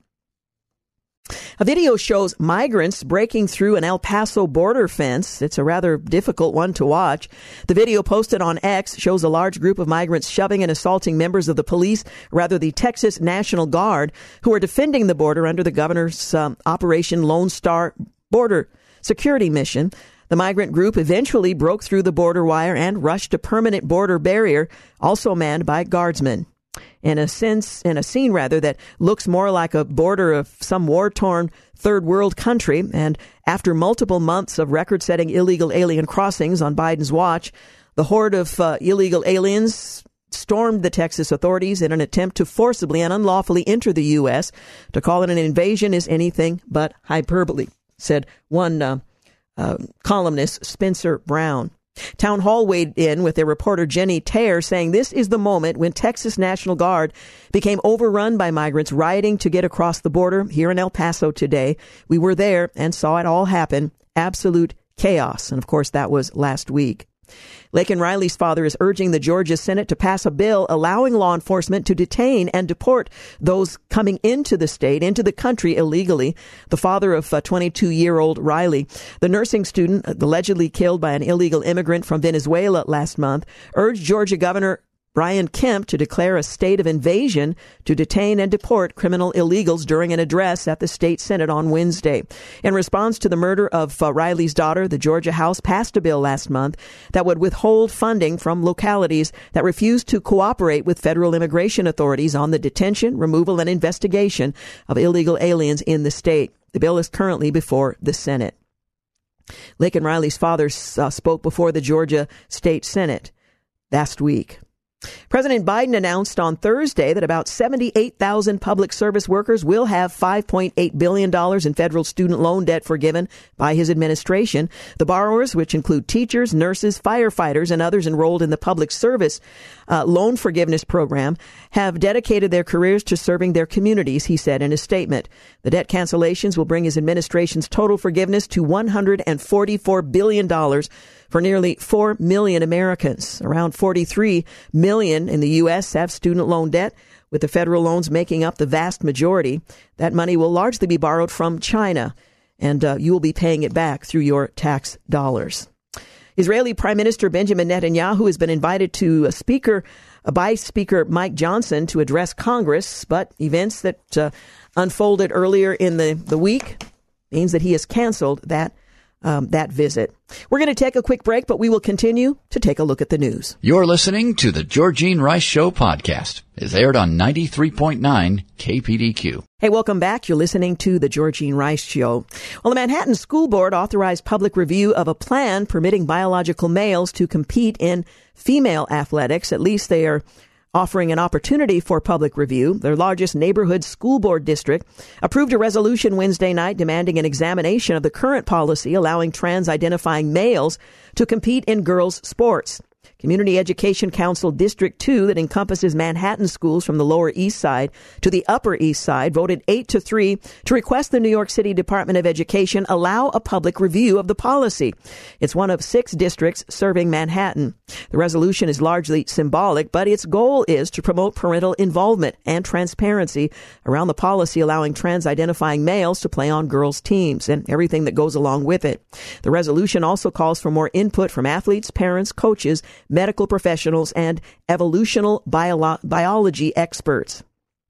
A video shows migrants breaking through an El Paso border fence. It's a rather difficult one to watch. The video posted on X shows a large group of migrants shoving and assaulting members of the police, rather the Texas National Guard, who are defending the border under the governor's um, Operation Lone Star border security mission. The migrant group eventually broke through the border wire and rushed a permanent border barrier, also manned by guardsmen. In a sense, in a scene rather that looks more like a border of some war-torn third world country, and after multiple months of record-setting illegal alien crossings on Biden's watch, the horde of uh, illegal aliens stormed the Texas authorities in an attempt to forcibly and unlawfully enter the U S. To call it an invasion is anything but hyperbole, said one uh, uh, columnist, Spencer Brown. Town Hall weighed in with their reporter Jenny Taylor, saying this is the moment when Texas National Guard became overrun by migrants rioting to get across the border here in El Paso today. We were there and saw it all happen. Absolute chaos. And of course, that was last week. Laken Riley's father is urging the Georgia Senate to pass a bill allowing law enforcement to detain and deport those coming into the state, into the country illegally. The father of uh, twenty-two-year-old Riley, the nursing student allegedly killed by an illegal immigrant from Venezuela last month, urged Georgia Governor Brian Kemp to declare a state of invasion to detain and deport criminal illegals during an address at the state Senate on Wednesday. In response to the murder of uh, Riley's daughter, the Georgia House passed a bill last month that would withhold funding from localities that refuse to cooperate with federal immigration authorities on the detention, removal, and investigation of illegal aliens in the state. The bill is currently before the Senate. Laken Riley's father uh, spoke before the Georgia State Senate last week. President Biden announced on Thursday that about seventy-eight thousand public service workers will have five point eight billion dollars in federal student loan debt forgiven by his administration. The borrowers, which include teachers, nurses, firefighters, and others enrolled in the public service uh, loan forgiveness program, have dedicated their careers to serving their communities, he said in a statement. The debt cancellations will bring his administration's total forgiveness to one hundred forty-four billion dollars for nearly four million Americans. Around forty-three million in the U S have student loan debt, with the federal loans making up the vast majority. That money will largely be borrowed from China, and uh, you will be paying it back through your tax dollars. Israeli Prime Minister Benjamin Netanyahu has been invited to a speaker uh, by Speaker Mike Johnson to address Congress, but events that uh, unfolded earlier in the, the week means that he has canceled that um, that visit. We're going to take a quick break, but we will continue to take a look at the news. You're listening to the Georgene Rice Show podcast. It's aired on ninety-three point nine K P D Q. Hey, welcome back. You're listening to the Georgene Rice Show. Well, the Manhattan School Board authorized public review of a plan permitting biological males to compete in female athletics. At least they are offering an opportunity for public review. Their largest neighborhood school board district approved a resolution Wednesday night demanding an examination of the current policy allowing trans-identifying males to compete in girls' sports. Community Education Council District two, that encompasses Manhattan schools from the Lower East Side to the Upper East Side, voted eight to three to request the New York City Department of Education allow a public review of the policy. It's one of six districts serving Manhattan. The resolution is largely symbolic, but its goal is to promote parental involvement and transparency around the policy allowing trans-identifying males to play on girls' teams and everything that goes along with it. The resolution also calls for more input from athletes, parents, coaches, medical professionals, and evolutional bio- biology experts.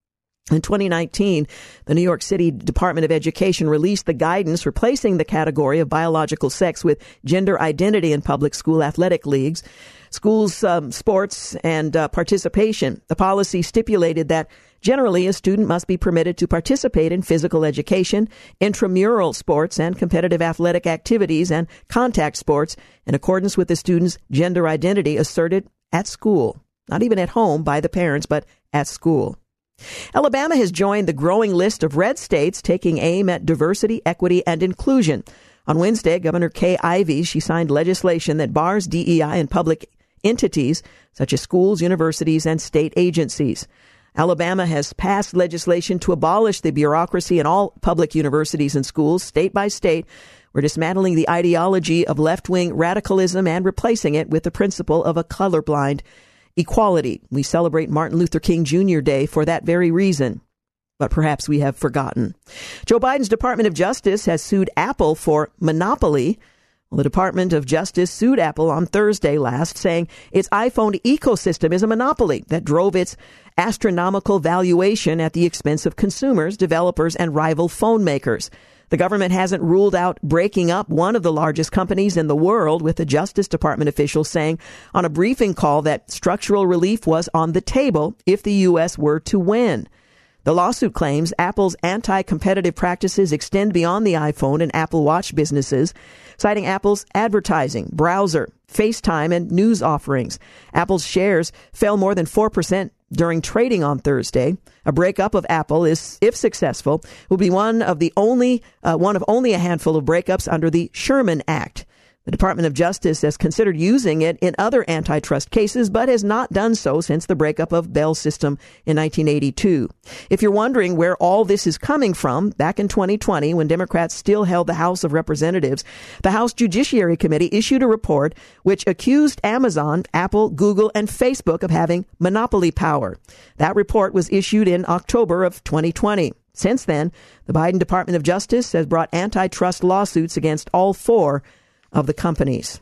In twenty nineteen, the New York City Department of Education released the guidance replacing the category of biological sex with gender identity in public school athletic leagues, schools, um, sports, and uh, participation. The policy stipulated that generally a student must be permitted to participate in physical education, intramural sports, and competitive athletic activities and contact sports in accordance with the student's gender identity asserted at school. Not even at home by the parents, but at school. Alabama has joined the growing list of red states taking aim at diversity, equity, and inclusion. On Wednesday, Governor Kay Ivey, she signed legislation that bars D E I in public entities such as schools, universities, and state agencies. Alabama has passed legislation to abolish the bureaucracy in all public universities and schools, state by state. We're dismantling the ideology of left-wing radicalism and replacing it with the principle of a colorblind equality. We celebrate Martin Luther King Junior Day for that very reason, but perhaps we have forgotten. Joe Biden's Department of Justice has sued Apple for monopoly. Well, the Department of Justice sued Apple on Thursday last, saying its iPhone ecosystem is a monopoly that drove its astronomical valuation at the expense of consumers, developers, and rival phone makers. The government hasn't ruled out breaking up one of the largest companies in the world, with the Justice Department officials saying on a briefing call that structural relief was on the table if the U S were to win. The lawsuit claims Apple's anti-competitive practices extend beyond the iPhone and Apple Watch businesses, citing Apple's advertising, browser, FaceTime, and news offerings. Apple's shares fell more than four percent during trading on Thursday. A breakup of Apple is, if successful, will be one of the only uh, one of only a handful of breakups under the Sherman Act. The Department of Justice has considered using it in other antitrust cases, but has not done so since the breakup of Bell System in nineteen eighty-two. If you're wondering where all this is coming from, back in twenty twenty, when Democrats still held the House of Representatives, the House Judiciary Committee issued a report which accused Amazon, Apple, Google, and Facebook of having monopoly power. That report was issued in October of twenty twenty. Since then, the Biden Department of Justice has brought antitrust lawsuits against all four of the companies.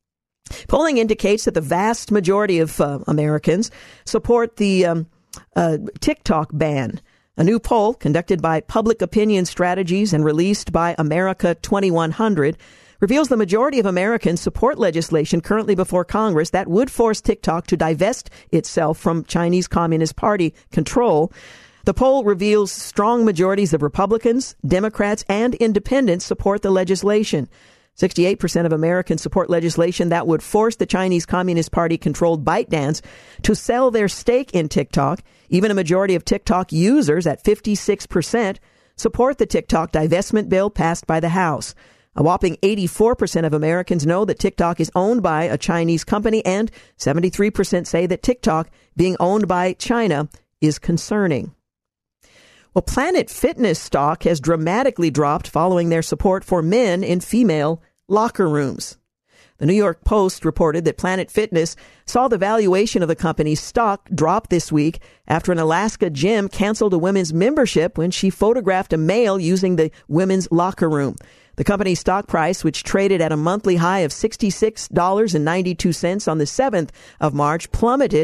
Polling indicates that the vast majority of uh, Americans support the um, uh, TikTok ban. A new poll conducted by Public Opinion Strategies and released by America twenty-one hundred reveals the majority of Americans support legislation currently before Congress that would force TikTok to divest itself from Chinese Communist Party control. The poll reveals strong majorities of Republicans, Democrats, and independents support the legislation. sixty-eight percent of Americans support legislation that would force the Chinese Communist Party-controlled ByteDance to sell their stake in TikTok. Even a majority of TikTok users, at fifty-six percent, support the TikTok divestment bill passed by the House. A whopping eighty-four percent of Americans know that TikTok is owned by a Chinese company, and seventy-three percent say that TikTok being owned by China is concerning. Well, Planet Fitness stock has dramatically dropped following their support for men in female locker rooms. The New York Post reported that Planet Fitness saw the valuation of the company's stock drop this week after an Alaska gym canceled a women's membership when she photographed a male using the women's locker room. The company's stock price, which traded at a monthly high of sixty-six dollars and ninety-two cents on the seventh of March, plummeted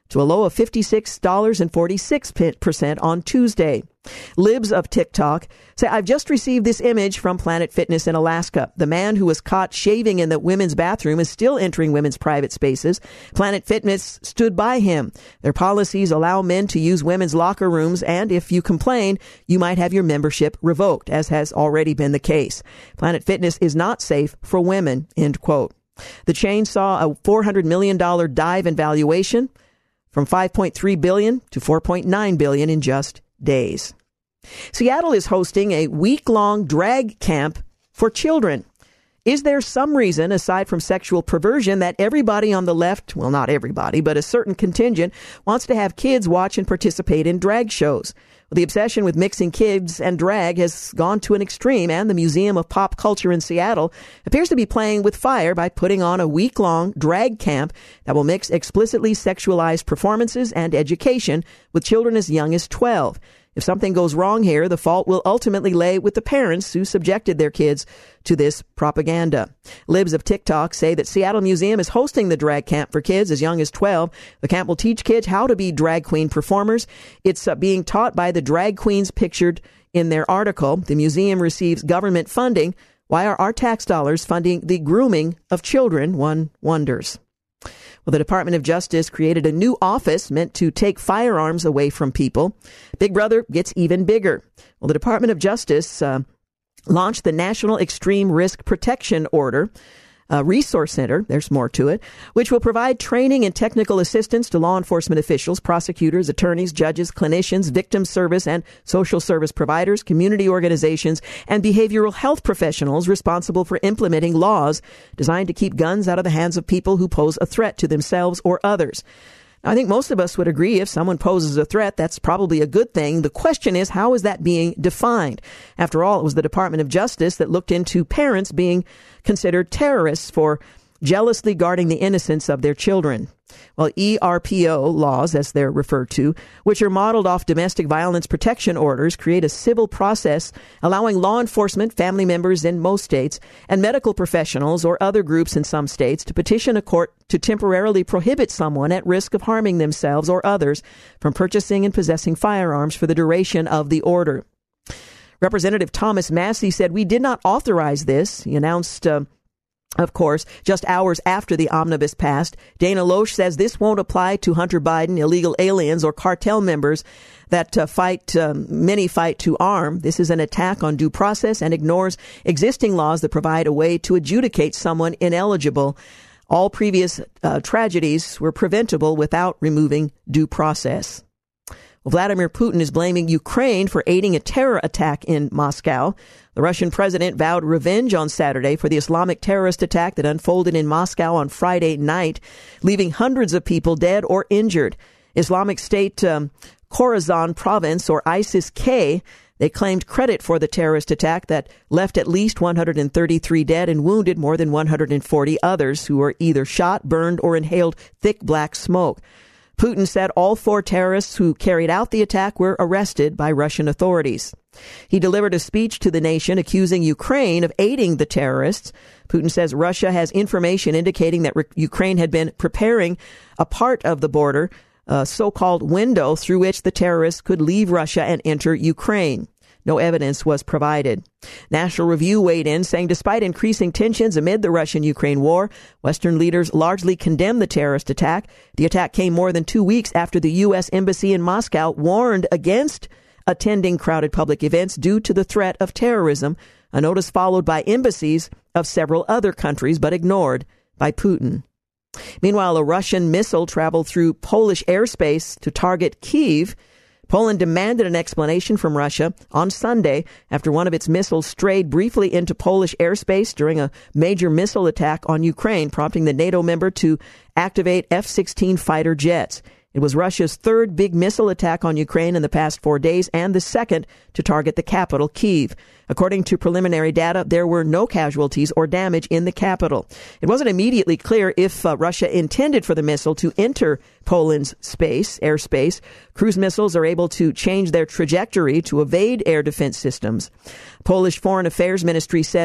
to a low of fifty-six dollars and forty-six cents on Tuesday. Libs of TikTok say, I've just received this image from Planet Fitness in Alaska. The man who was caught shaving in the women's bathroom is still entering women's private spaces. Planet Fitness stood by him. Their policies allow men to use women's locker rooms, and if you complain, you might have your membership revoked, as has already been the case. Planet Fitness is not safe for women, end quote. The chain saw a four hundred million dollars dive in valuation from five point three billion dollars to four point nine billion dollars in just days. Seattle is hosting a week-long drag camp for children. Is there some reason, aside from sexual perversion, that everybody on the left, well, not everybody, but a certain contingent, wants to have kids watch and participate in drag shows? Well, the obsession with mixing kids and drag has gone to an extreme, and the Museum of Pop Culture in Seattle appears to be playing with fire by putting on a week-long drag camp that will mix explicitly sexualized performances and education with children as young as twelve. If something goes wrong here, the fault will ultimately lay with the parents who subjected their kids to this propaganda. Libs of TikTok say that Seattle Museum is hosting the drag camp for kids as young as twelve. The camp will teach kids how to be drag queen performers. It's uh, being taught by the drag queens pictured in their article. The museum receives government funding. Why are our tax dollars funding the grooming of children, one wonders. Well, the Department of Justice created a new office meant to take firearms away from people. Big Brother gets even bigger. Well, the Department of Justice uh, launched the National Extreme Risk Protection Order uh, Resource Center, there's more to it, which will provide training and technical assistance to law enforcement officials, prosecutors, attorneys, judges, clinicians, victim service and social service providers, community organizations, and behavioral health professionals responsible for implementing laws designed to keep guns out of the hands of people who pose a threat to themselves or others. I think most of us would agree if someone poses a threat, that's probably a good thing. The question is, how is that being defined? After all, it was the Department of Justice that looked into parents being considered terrorists for jealously guarding the innocence of their children. Well, E R P O laws, as they're referred to, which are modeled off domestic violence protection orders, create a civil process allowing law enforcement, family members in most states, and medical professionals or other groups in some states to petition a court to temporarily prohibit someone at risk of harming themselves or others from purchasing and possessing firearms for the duration of the order. Representative Thomas Massey said, "We did not authorize this." He announced uh, Of course, just hours after the omnibus passed. Dana Loesch says this won't apply to Hunter Biden, illegal aliens, or cartel members that uh, fight, um, many fight to arm. This is an attack on due process and ignores existing laws that provide a way to adjudicate someone ineligible. All previous uh, tragedies were preventable without removing due process. Well, Vladimir Putin is blaming Ukraine for aiding a terror attack in Moscow. The Russian president vowed revenge on Saturday for the Islamic terrorist attack that unfolded in Moscow on Friday night, leaving hundreds of people dead or injured. Islamic State um, Khorasan province, or ISIS-K, they claimed credit for the terrorist attack that left at least one hundred thirty-three dead and wounded more than one hundred forty others who were either shot, burned, or inhaled thick black smoke. Putin said all four terrorists who carried out the attack were arrested by Russian authorities. He delivered a speech to the nation accusing Ukraine of aiding the terrorists. Putin says Russia has information indicating that re- Ukraine had been preparing a part of the border, a so-called window through which the terrorists could leave Russia and enter Ukraine. No evidence was provided. National Review weighed in, saying despite increasing tensions amid the Russian-Ukraine war, Western leaders largely condemned the terrorist attack. The attack came more than two weeks after the U S Embassy in Moscow warned against attending crowded public events due to the threat of terrorism, a notice followed by embassies of several other countries, but ignored by Putin. Meanwhile, a Russian missile traveled through Polish airspace to target Kyiv. Poland demanded an explanation from Russia on Sunday after one of its missiles strayed briefly into Polish airspace during a major missile attack on Ukraine, prompting the NATO member to activate F sixteen fighter jets. It was Russia's third big missile attack on Ukraine in the past four days and the second to target the capital, Kyiv. According to preliminary data, there were no casualties or damage in the capital. It wasn't immediately clear if uh, Russia intended for the missile to enter Poland's space, airspace. Cruise missiles are able to change their trajectory to evade air defense systems. Polish Foreign Affairs Ministry said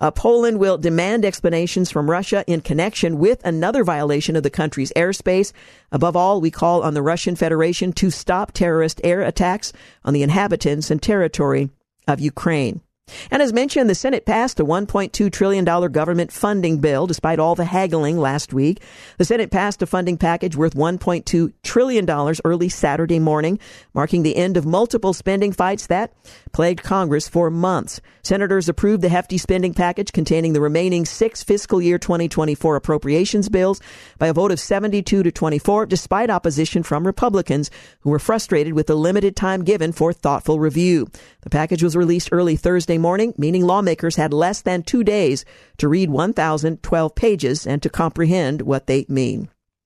Uh, Poland will demand explanations from Russia in connection with another violation of the country's airspace. Above all, we call on the Russian Federation to stop terrorist air attacks on the inhabitants and territory of Ukraine. And as mentioned, the Senate passed a one point two trillion dollars government funding bill despite all the haggling last week. The Senate passed a funding package worth one point two trillion dollars early Saturday morning, marking the end of multiple spending fights that plagued Congress for months. Senators approved the hefty spending package containing the remaining six fiscal year twenty twenty-four appropriations bills by a vote of seventy-two to twenty-four, despite opposition from Republicans who were frustrated with the limited time given for thoughtful review. The package was released early Thursday morning, meaning lawmakers had less than two days to read one thousand twelve pages and to comprehend what they mean.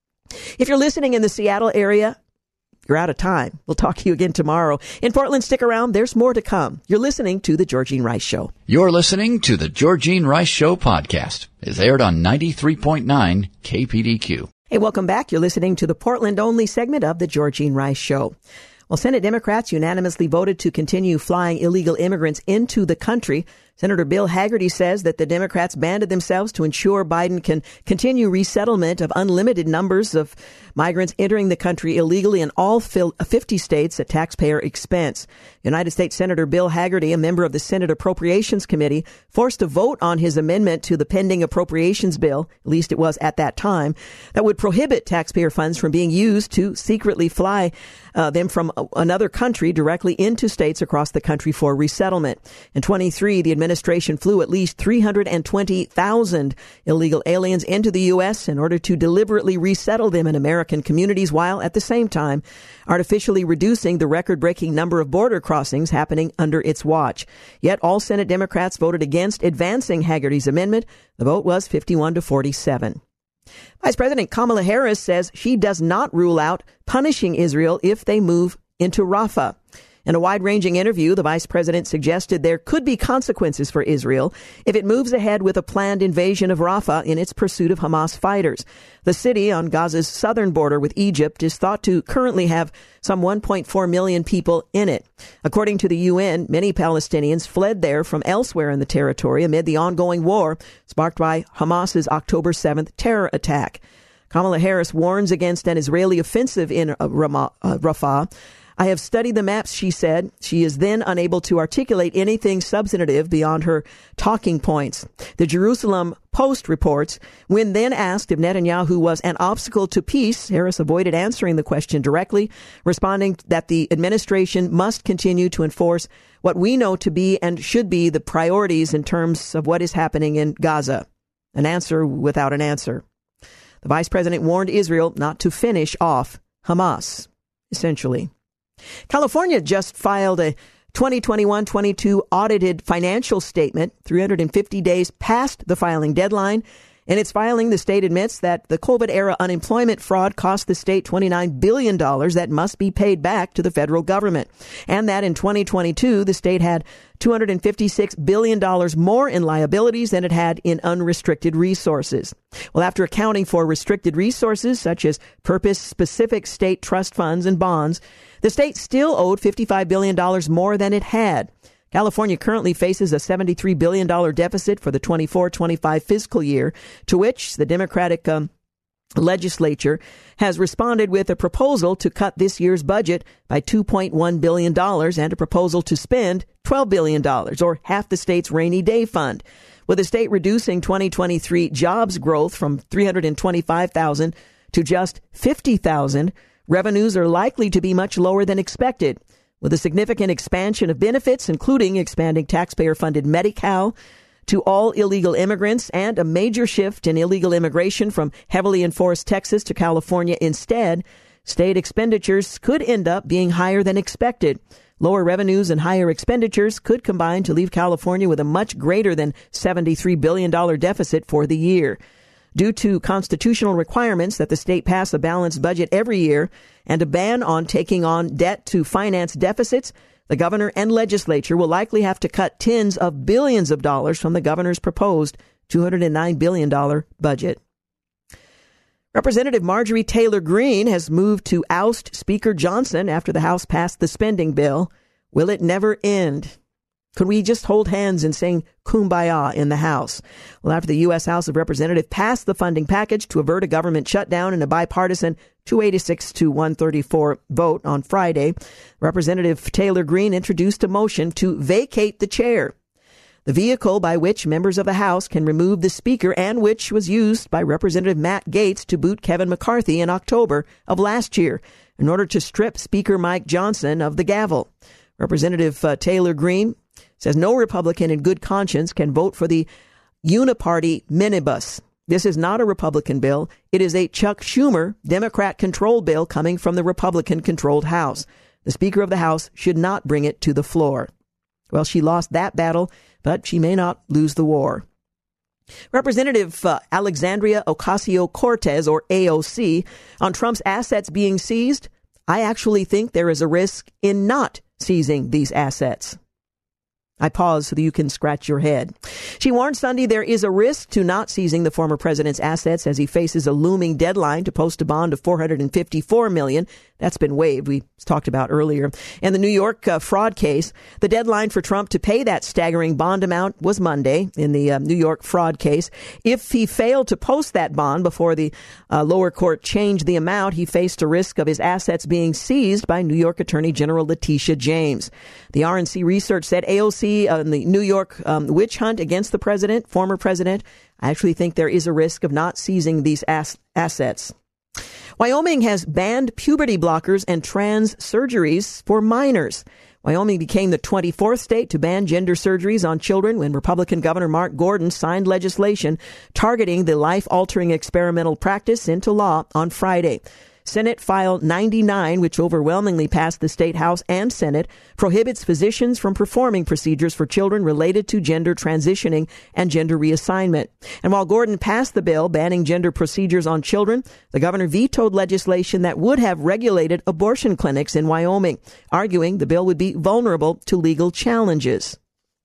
If you're listening in the Seattle area, you're out of time. We'll talk to you again tomorrow. In Portland, stick around. There's more to come. You're listening to The Georgene Rice Show. You're listening to The Georgene Rice Show podcast. It's aired on ninety-three point nine K P D Q. Hey, welcome back. You're listening to the Portland-only segment of The Georgene Rice Show. Well, Senate Democrats unanimously voted to continue flying illegal immigrants into the country. Senator Bill Hagerty says that the Democrats banded themselves to ensure Biden can continue resettlement of unlimited numbers of migrants entering the country illegally in all fifty states at taxpayer expense. United States Senator Bill Hagerty, a member of the Senate Appropriations Committee, forced a vote on his amendment to the pending appropriations bill, at least it was at that time, that would prohibit taxpayer funds from being used to secretly fly uh, them from another country directly into states across the country for resettlement. In twenty-three, the administration flew at least three hundred twenty thousand illegal aliens into the U S in order to deliberately resettle them in American communities, while at the same time artificially reducing the record-breaking number of border crossings happening under its watch. Yet all Senate Democrats voted against advancing Hagerty's amendment. The vote was fifty-one to forty-seven. Vice President Kamala Harris says she does not rule out punishing Israel if they move into Rafah. In a wide-ranging interview, the vice president suggested there could be consequences for Israel if it moves ahead with a planned invasion of Rafah in its pursuit of Hamas fighters. The city on Gaza's southern border with Egypt is thought to currently have some one point four million people in it. According to the U N, many Palestinians fled there from elsewhere in the territory amid the ongoing war sparked by Hamas's October seventh terror attack. Kamala Harris warns against an Israeli offensive in uh, Ramah, uh, Rafah. I have studied the maps, she said. She is then unable to articulate anything substantive beyond her talking points. The Jerusalem Post reports, when then asked if Netanyahu was an obstacle to peace, Harris avoided answering the question directly, responding that the administration must continue to enforce what we know to be and should be the priorities in terms of what is happening in Gaza. An answer without an answer. The vice president warned Israel not to finish off Hamas, essentially. California just filed a twenty twenty-one twenty-two audited financial statement, three hundred fifty days past the filing deadline. In its filing, the state admits that the COVID-era unemployment fraud cost the state twenty-nine billion dollars that must be paid back to the federal government, and that in twenty twenty-two, the state had two hundred fifty-six billion dollars more in liabilities than it had in unrestricted resources. Well, after accounting for restricted resources, such as purpose-specific state trust funds and bonds, the state still owed fifty-five billion dollars more than it had. California currently faces a seventy-three billion dollars deficit for the twenty-four twenty-five fiscal year, to which the Democratic um, legislature has responded with a proposal to cut this year's budget by two point one billion dollars and a proposal to spend twelve billion dollars, or half the state's rainy day fund. With the state reducing twenty twenty-three jobs growth from three hundred twenty-five thousand to just fifty thousand, revenues are likely to be much lower than expected. With a significant expansion of benefits, including expanding taxpayer-funded Medi-Cal to all illegal immigrants and a major shift in illegal immigration from heavily enforced Texas to California instead, state expenditures could end up being higher than expected. Lower revenues and higher expenditures could combine to leave California with a much greater than seventy-three billion dollars deficit for the year. Due to constitutional requirements that the state pass a balanced budget every year and a ban on taking on debt to finance deficits, the governor and legislature will likely have to cut tens of billions of dollars from the governor's proposed two hundred nine billion dollars budget. Representative Marjorie Taylor Greene has moved to oust Speaker Johnson after the House passed the spending bill. Will it never end? Could we just hold hands and sing Kumbaya in the House? Well, after the U S House of Representatives passed the funding package to avert a government shutdown in a bipartisan two eighty-six to one thirty-four vote on Friday, Representative Taylor Greene introduced a motion to vacate the chair, the vehicle by which members of the House can remove the Speaker and which was used by Representative Matt Gaetz to boot Kevin McCarthy in October of last year in order to strip Speaker Mike Johnson of the gavel. Representative uh, Taylor Greene says no Republican in good conscience can vote for the uniparty minibus. This is not a Republican bill. It is a Chuck Schumer Democrat-controlled bill coming from the Republican-controlled House. The Speaker of the House should not bring it to the floor. Well, she lost that battle, but she may not lose the war. Representative uh, Alexandria Ocasio-Cortez, or A O C, on Trump's assets being seized. I actually think there is a risk in not seizing these assets. I pause so that you can scratch your head. She warned Sunday there is a risk to not seizing the former president's assets as he faces a looming deadline to post a bond of four hundred fifty-four million dollars. That's been waived, we talked about earlier. And the New York uh, fraud case, the deadline for Trump to pay that staggering bond amount was Monday in the uh, New York fraud case. If he failed to post that bond before the uh, lower court changed the amount, he faced a risk of his assets being seized by New York Attorney General Letitia James. The R N C research said A O C on uh, the New York um, witch hunt against the president, former president, I actually think there is a risk of not seizing these ass- assets. Wyoming has banned puberty blockers and trans surgeries for minors. Wyoming became the twenty-fourth state to ban gender surgeries on children when Republican Governor Mark Gordon signed legislation targeting the life-altering experimental practice into law on Friday. Senate File ninety-nine, which overwhelmingly passed the state House and Senate, prohibits physicians from performing procedures for children related to gender transitioning and gender reassignment. And while Gordon passed the bill banning gender procedures on children, the governor vetoed legislation that would have regulated abortion clinics in Wyoming, arguing the bill would be vulnerable to legal challenges.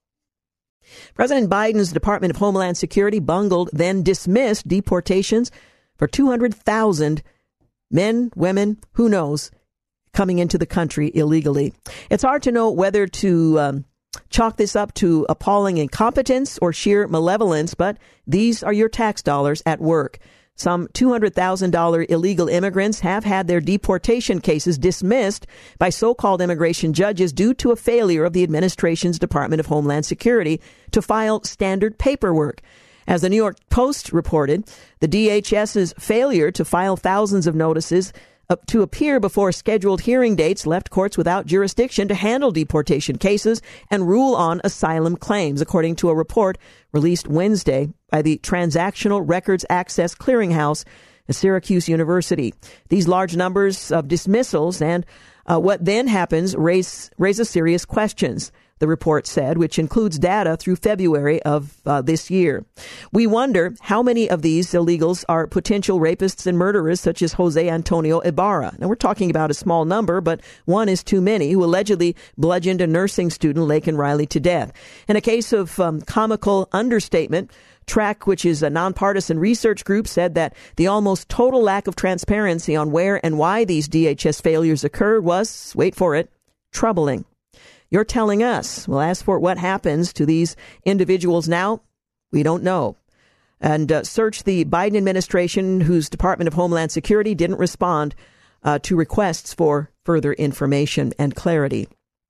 President Biden's Department of Homeland Security bungled, then dismissed deportations for two hundred thousand men, women, who knows, coming into the country illegally. It's hard to know whether to um, chalk this up to appalling incompetence or sheer malevolence, but these are your tax dollars at work. Some two hundred thousand dollars illegal immigrants have had their deportation cases dismissed by so-called immigration judges due to a failure of the administration's Department of Homeland Security to file standard paperwork. As the New York Post reported, the DHS's failure to file thousands of notices to appear before scheduled hearing dates left courts without jurisdiction to handle deportation cases and rule on asylum claims, according to a report released Wednesday by the Transactional Records Access Clearinghouse at Syracuse University. These large numbers of dismissals and uh, what then happens raise raises serious questions, the report said, which includes data through February of uh, this year. We wonder how many of these illegals are potential rapists and murderers, such as Jose Antonio Ibarra. Now, we're talking about a small number, but one is too many, who allegedly bludgeoned a nursing student, Laken Riley, to death. In a case of um, comical understatement, Track, which is a nonpartisan research group, said that the almost total lack of transparency on where and why these D H S failures occurred was, wait for it, troubling. You're telling us. Well, as for what happens to these individuals now, we don't know. And uh, search the Biden administration, whose Department of Homeland Security didn't respond uh, to requests for further information and clarity.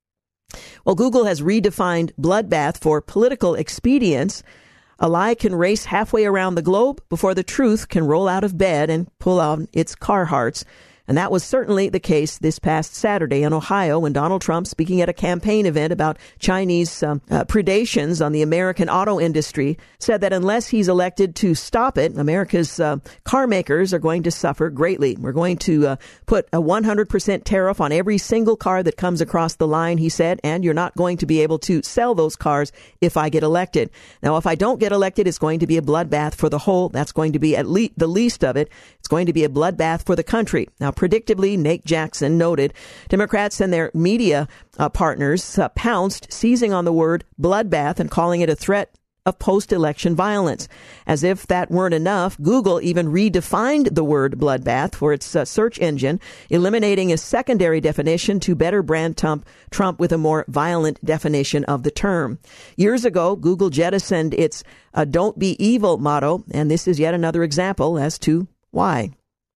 Well, Google has redefined bloodbath for political expedience. A lie can race halfway around the globe before the truth can roll out of bed and pull out its Carhartts. And that was certainly the case this past Saturday in Ohio when Donald Trump, speaking at a campaign event about Chinese um, uh, predations on the American auto industry, said that unless he's elected to stop it, America's uh, car makers are going to suffer greatly. We're going to uh, put a one hundred percent tariff on every single car that comes across the line, he said, and you're not going to be able to sell those cars if I get elected. Now, if I don't get elected, it's going to be a bloodbath for the whole. That's going to be at least the least of it. It's going to be a bloodbath for the country. Now, predictably, Nate Jackson noted Democrats and their media uh, partners uh, pounced, seizing on the word bloodbath and calling it a threat of post-election violence. As if that weren't enough, Google even redefined the word bloodbath for its uh, search engine, eliminating a secondary definition to better brand Trump, Trump with a more violent definition of the term. Years ago, Google jettisoned its uh, "Don't Be Evil" motto, and this is yet another example as to why.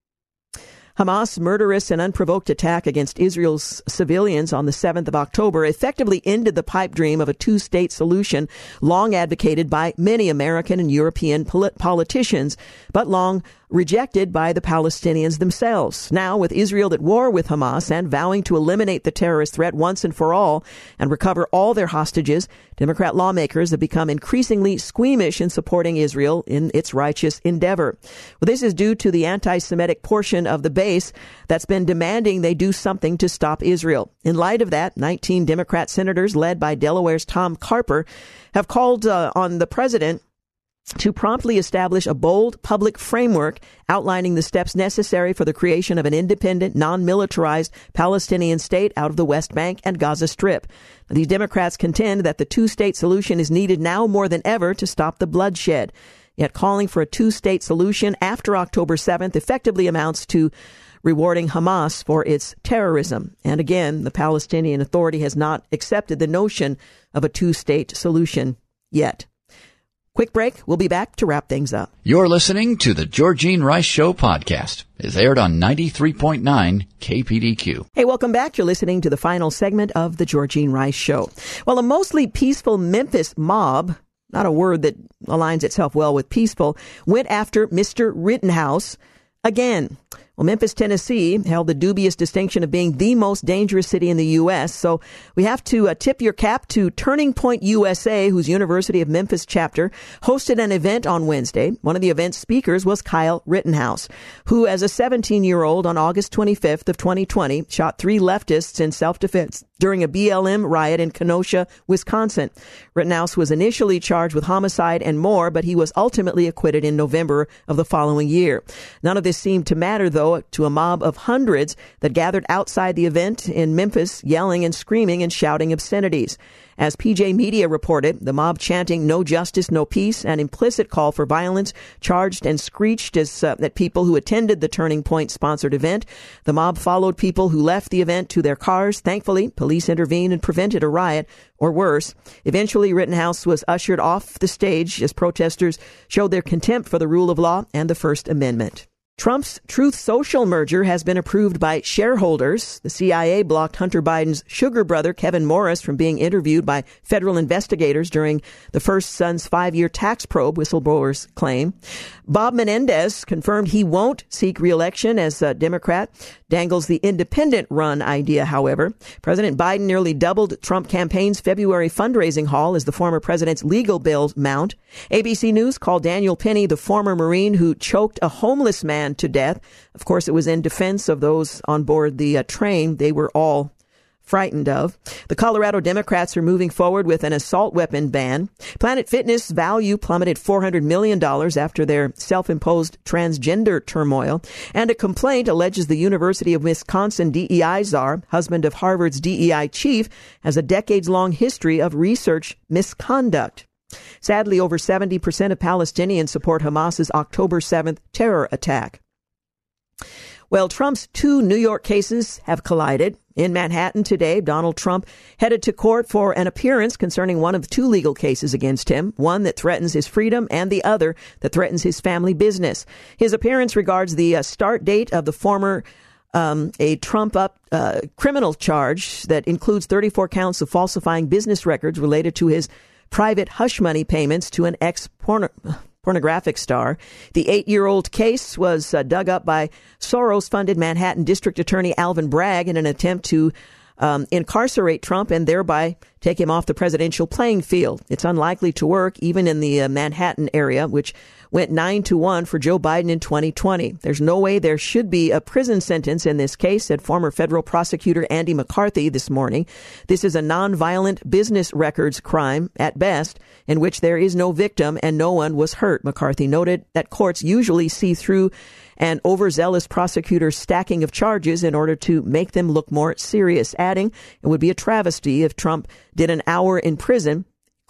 Hamas' murderous and unprovoked attack against Israel's civilians on the seventh of October effectively ended the pipe dream of a two-state solution long advocated by many American and European polit- politicians, but long rejected by the Palestinians themselves. Now, with Israel at war with Hamas and vowing to eliminate the terrorist threat once and for all and recover all their hostages, Democrat lawmakers have become increasingly squeamish in supporting Israel in its righteous endeavor. Well, this is due to the anti-Semitic portion of the base that's been demanding they do something to stop Israel. In light of that, nineteen Democrat senators led by Delaware's Tom Carper have called uh, on the president to promptly establish a bold public framework outlining the steps necessary for the creation of an independent, non-militarized Palestinian state out of the West Bank and Gaza Strip. These Democrats contend that the two-state solution is needed now more than ever to stop the bloodshed. Yet calling for a two-state solution after October seventh effectively amounts to rewarding Hamas for its terrorism. And again, the Palestinian Authority has not accepted the notion of a two-state solution yet. Quick break. We'll be back to wrap things up. You're listening to the Georgene Rice Show podcast. It's aired on ninety-three point nine K P D Q. Hey, welcome back. You're listening to the final segment of the Georgene Rice Show. Well, a mostly peaceful Memphis mob, not a word that aligns itself well with peaceful, went after Mister Rittenhouse again. Well, Memphis, Tennessee held the dubious distinction of being the most dangerous city in the U S. So we have to uh, tip your cap to Turning Point U S A, whose University of Memphis chapter hosted an event on Wednesday. One of the event's speakers was Kyle Rittenhouse, who as a seventeen-year-old on August twenty-fifth of twenty twenty shot three leftists in self-defense during a B L M riot in Kenosha, Wisconsin. Rittenhouse was initially charged with homicide and more, but he was ultimately acquitted in November of the following year. None of this seemed to matter, though, to a mob of hundreds that gathered outside the event in Memphis, yelling and screaming and shouting obscenities. As P J Media reported, the mob chanting "No justice, no peace," an implicit call for violence, charged and screeched as, uh, at people who attended the Turning Point-sponsored event. The mob followed people who left the event to their cars. Thankfully, police intervened and prevented a riot, or worse. Eventually, Rittenhouse was ushered off the stage as protesters showed their contempt for the rule of law and the First Amendment. Trump's Truth Social merger has been approved by shareholders. The C I A blocked Hunter Biden's sugar brother, Kevin Morris, from being interviewed by federal investigators during the first son's five-year tax probe, whistleblowers claim. Bob Menendez confirmed he won't seek re-election as a Democrat, dangles the independent run idea, however. President Biden nearly doubled Trump campaign's February fundraising haul as the former president's legal bills mount. A B C News called Daniel Penny the former Marine who choked a homeless man to death. Of course, it was in defense of those on board the uh, train they were all frightened of. The Colorado Democrats are moving forward with an assault weapon ban. Planet Fitness value plummeted four hundred million dollars after their self-imposed transgender turmoil. And a complaint alleges the University of Wisconsin D E I czar, husband of Harvard's D E I chief, has a decades-long history of research misconduct. Sadly, over seventy percent of Palestinians support Hamas's October seventh terror attack. Well, Trump's two New York cases have collided. In Manhattan today, Donald Trump headed to court for an appearance concerning one of two legal cases against him, one that threatens his freedom and the other that threatens his family business. His appearance regards the uh, start date of the former Um, a Trump-up uh, criminal charge that includes thirty-four counts of falsifying business records related to his private hush money payments to an ex-pornographic star. The eight-year-old case was uh, dug up by Soros-funded Manhattan District Attorney Alvin Bragg in an attempt to um, incarcerate Trump and thereby take him off the presidential playing field. It's unlikely to work, even in the uh, Manhattan area, which went nine to one for Joe Biden in twenty twenty. There's no way there should be a prison sentence in this case, said former federal prosecutor Andy McCarthy this morning. This is a nonviolent business records crime at best, in which there is no victim and no one was hurt. McCarthy noted that courts usually see through an overzealous prosecutor's stacking of charges in order to make them look more serious, adding it would be a travesty if Trump did an hour in prison,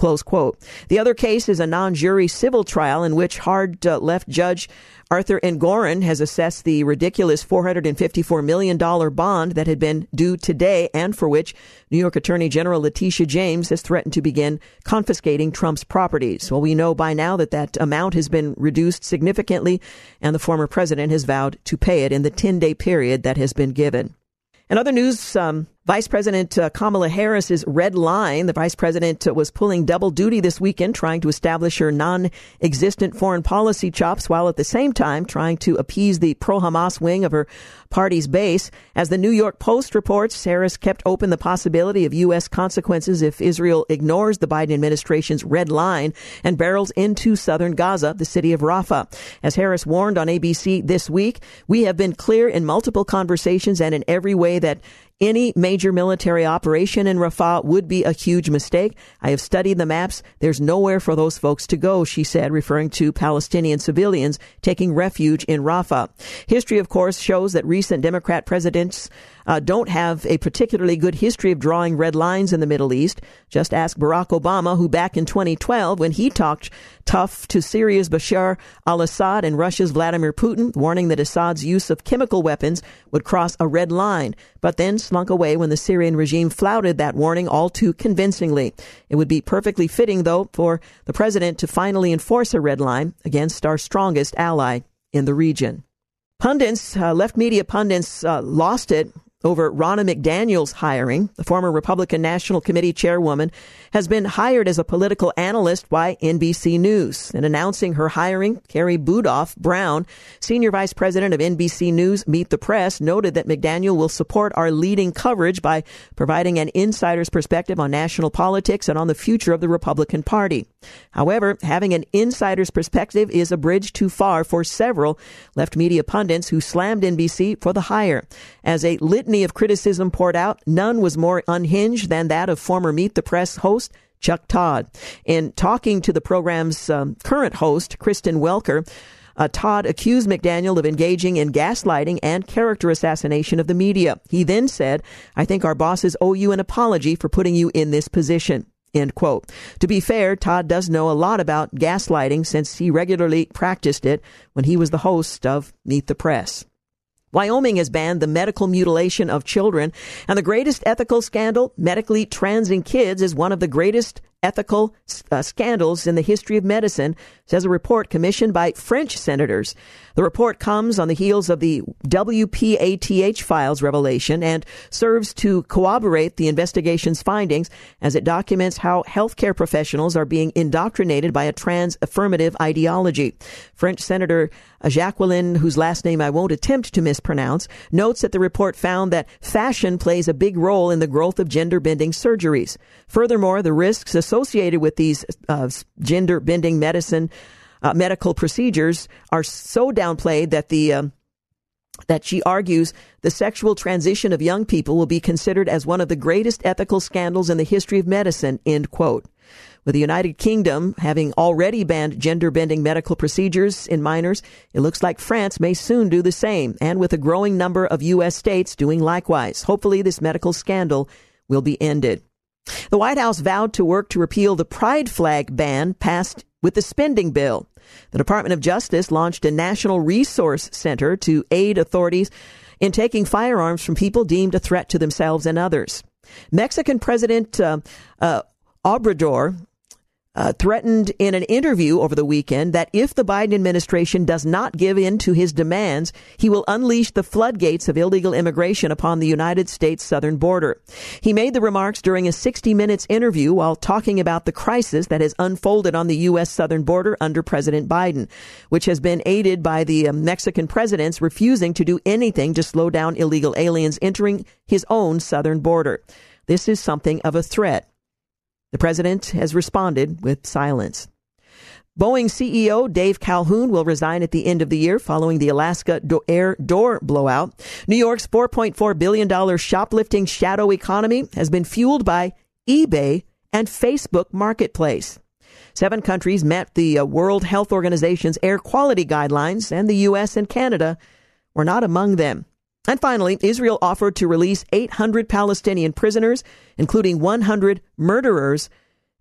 close quote. The other case is a non-jury civil trial in which hard-left uh, judge Arthur Engoron has assessed the ridiculous four hundred fifty-four million dollars bond that had been due today and for which New York Attorney General Letitia James has threatened to begin confiscating Trump's properties. Well, we know by now that that amount has been reduced significantly, and the former president has vowed to pay it in the ten-day period that has been given. In other news, um, Vice President uh, Kamala Harris's red line. The vice president uh, was pulling double duty this weekend, trying to establish her non-existent foreign policy chops while at the same time trying to appease the pro-Hamas wing of her party's base. As the New York Post reports, Harris kept open the possibility of U S consequences if Israel ignores the Biden administration's red line and barrels into southern Gaza, the city of Rafah. As Harris warned on A B C this week, we have been clear in multiple conversations and in every way that any major military operation in Rafah would be a huge mistake. I have studied the maps. There's nowhere for those folks to go, she said, referring to Palestinian civilians taking refuge in Rafah. History, of course, shows that recent Democrat presidents uh, don't have a particularly good history of drawing red lines in the Middle East. Just ask Barack Obama, who back in twenty twelve, when he talked tough to Syria's Bashar al-Assad and Russia's Vladimir Putin, warning that Assad's use of chemical weapons would cross a red line, but then slunk away when the Syrian regime flouted that warning all too convincingly. It would be perfectly fitting, though, for the president to finally enforce a red line against our strongest ally in the region. Pundits, uh, left media pundits, uh, lost it over Ronna McDaniel's hiring. The former Republican National Committee chairwoman has been hired as a political analyst by N B C News. In announcing her hiring, Carrie Budoff Brown, senior vice president of N B C News Meet the Press, noted that McDaniel will support our leading coverage by providing an insider's perspective on national politics and on the future of the Republican Party. However, having an insider's perspective is a bridge too far for several left media pundits who slammed N B C for the hire. As a litany of criticism poured out, none was more unhinged than that of former Meet the Press host Chuck Todd. In talking to the program's um, current host, Kristen Welker, uh, Todd accused McDaniel of engaging in gaslighting and character assassination of the media. He then said, "I think our bosses owe you an apology for putting you in this position." End quote. To be fair, Todd does know a lot about gaslighting since he regularly practiced it when he was the host of Meet the Press. Wyoming has banned the medical mutilation of children, and the greatest ethical scandal, medically transing kids, is one of the greatest ethical uh, scandals in the history of medicine, says a report commissioned by French senators. The report comes on the heels of the W P A T H files revelation and serves to corroborate the investigation's findings as it documents how healthcare professionals are being indoctrinated by a trans-affirmative ideology. French Senator Jacqueline, whose last name I won't attempt to mispronounce, notes that the report found that fashion plays a big role in the growth of gender-bending surgeries. Furthermore, the risks associated with these uh, gender-bending medicine uh, medical procedures are so downplayed that the um, that she argues the sexual transition of young people will be considered as one of the greatest ethical scandals in the history of medicine, end quote. With the United Kingdom having already banned gender-bending medical procedures in minors, it looks like France may soon do the same, and with a growing number of U S states doing likewise. Hopefully this medical scandal will be ended. The White House vowed to work to repeal the pride flag ban passed with the spending bill. The Department of Justice launched a national resource center to aid authorities in taking firearms from people deemed a threat to themselves and others. Mexican President uh, uh, Obrador Uh, threatened in an interview over the weekend that if the Biden administration does not give in to his demands, he will unleash the floodgates of illegal immigration upon the United States southern border. He made the remarks during a sixty minutes interview while talking about the crisis that has unfolded on the U S southern border under President Biden, which has been aided by the uh, Mexican presidents refusing to do anything to slow down illegal aliens entering his own southern border. This is something of a threat. The president has responded with silence. Boeing C E O Dave Calhoun will resign at the end of the year following the Alaska do- air door blowout. New York's four point four billion dollars shoplifting shadow economy has been fueled by eBay and Facebook Marketplace. Seven countries met the uh, World Health Organization's air quality guidelines, and the U S and Canada were not among them. And finally, Israel offered to release eight hundred Palestinian prisoners, including one hundred murderers,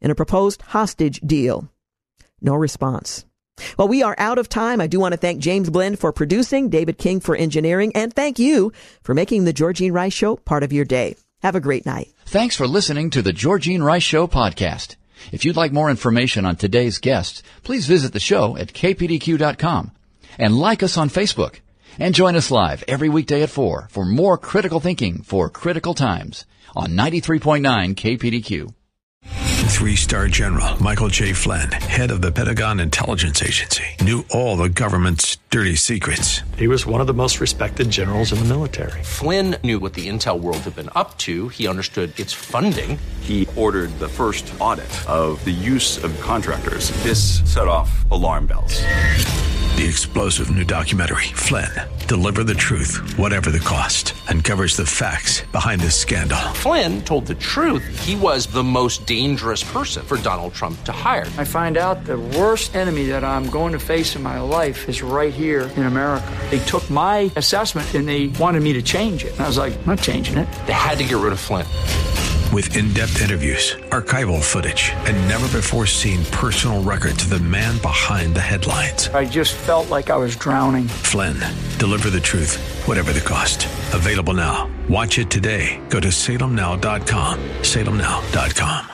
in a proposed hostage deal. No response. Well, we are out of time. I do want to thank James Blend for producing, David King for engineering, and thank you for making the Georgene Rice Show part of your day. Have a great night. Thanks for listening to the Georgene Rice Show podcast. If you'd like more information on today's guests, please visit the show at k p d q dot com and like us on Facebook. And join us live every weekday at four for more critical thinking for critical times on ninety-three point nine K P D Q. Three-star General Michael J. Flynn, head of the Pentagon Intelligence Agency, knew all the government's dirty secrets. He was one of the most respected generals in the military. Flynn knew what the intel world had been up to. He understood its funding. He ordered the first audit of the use of contractors. This set off alarm bells. The explosive new documentary, Flynn, Deliver the Truth, Whatever the Cost, uncovers the facts behind this scandal. Flynn told the truth. He was the most dangerous person for Donald Trump to hire. I find out the worst enemy that I'm going to face in my life is right here in America. They took my assessment and they wanted me to change it. And I was like, I'm not changing it. They had to get rid of Flynn. With in-depth interviews, archival footage, and never-before-seen personal records of the man behind the headlines. I just felt like I was drowning. Flynn, Deliver the Truth, Whatever the Cost. Available now. Watch it today. Go to salem now dot com. salem now dot com.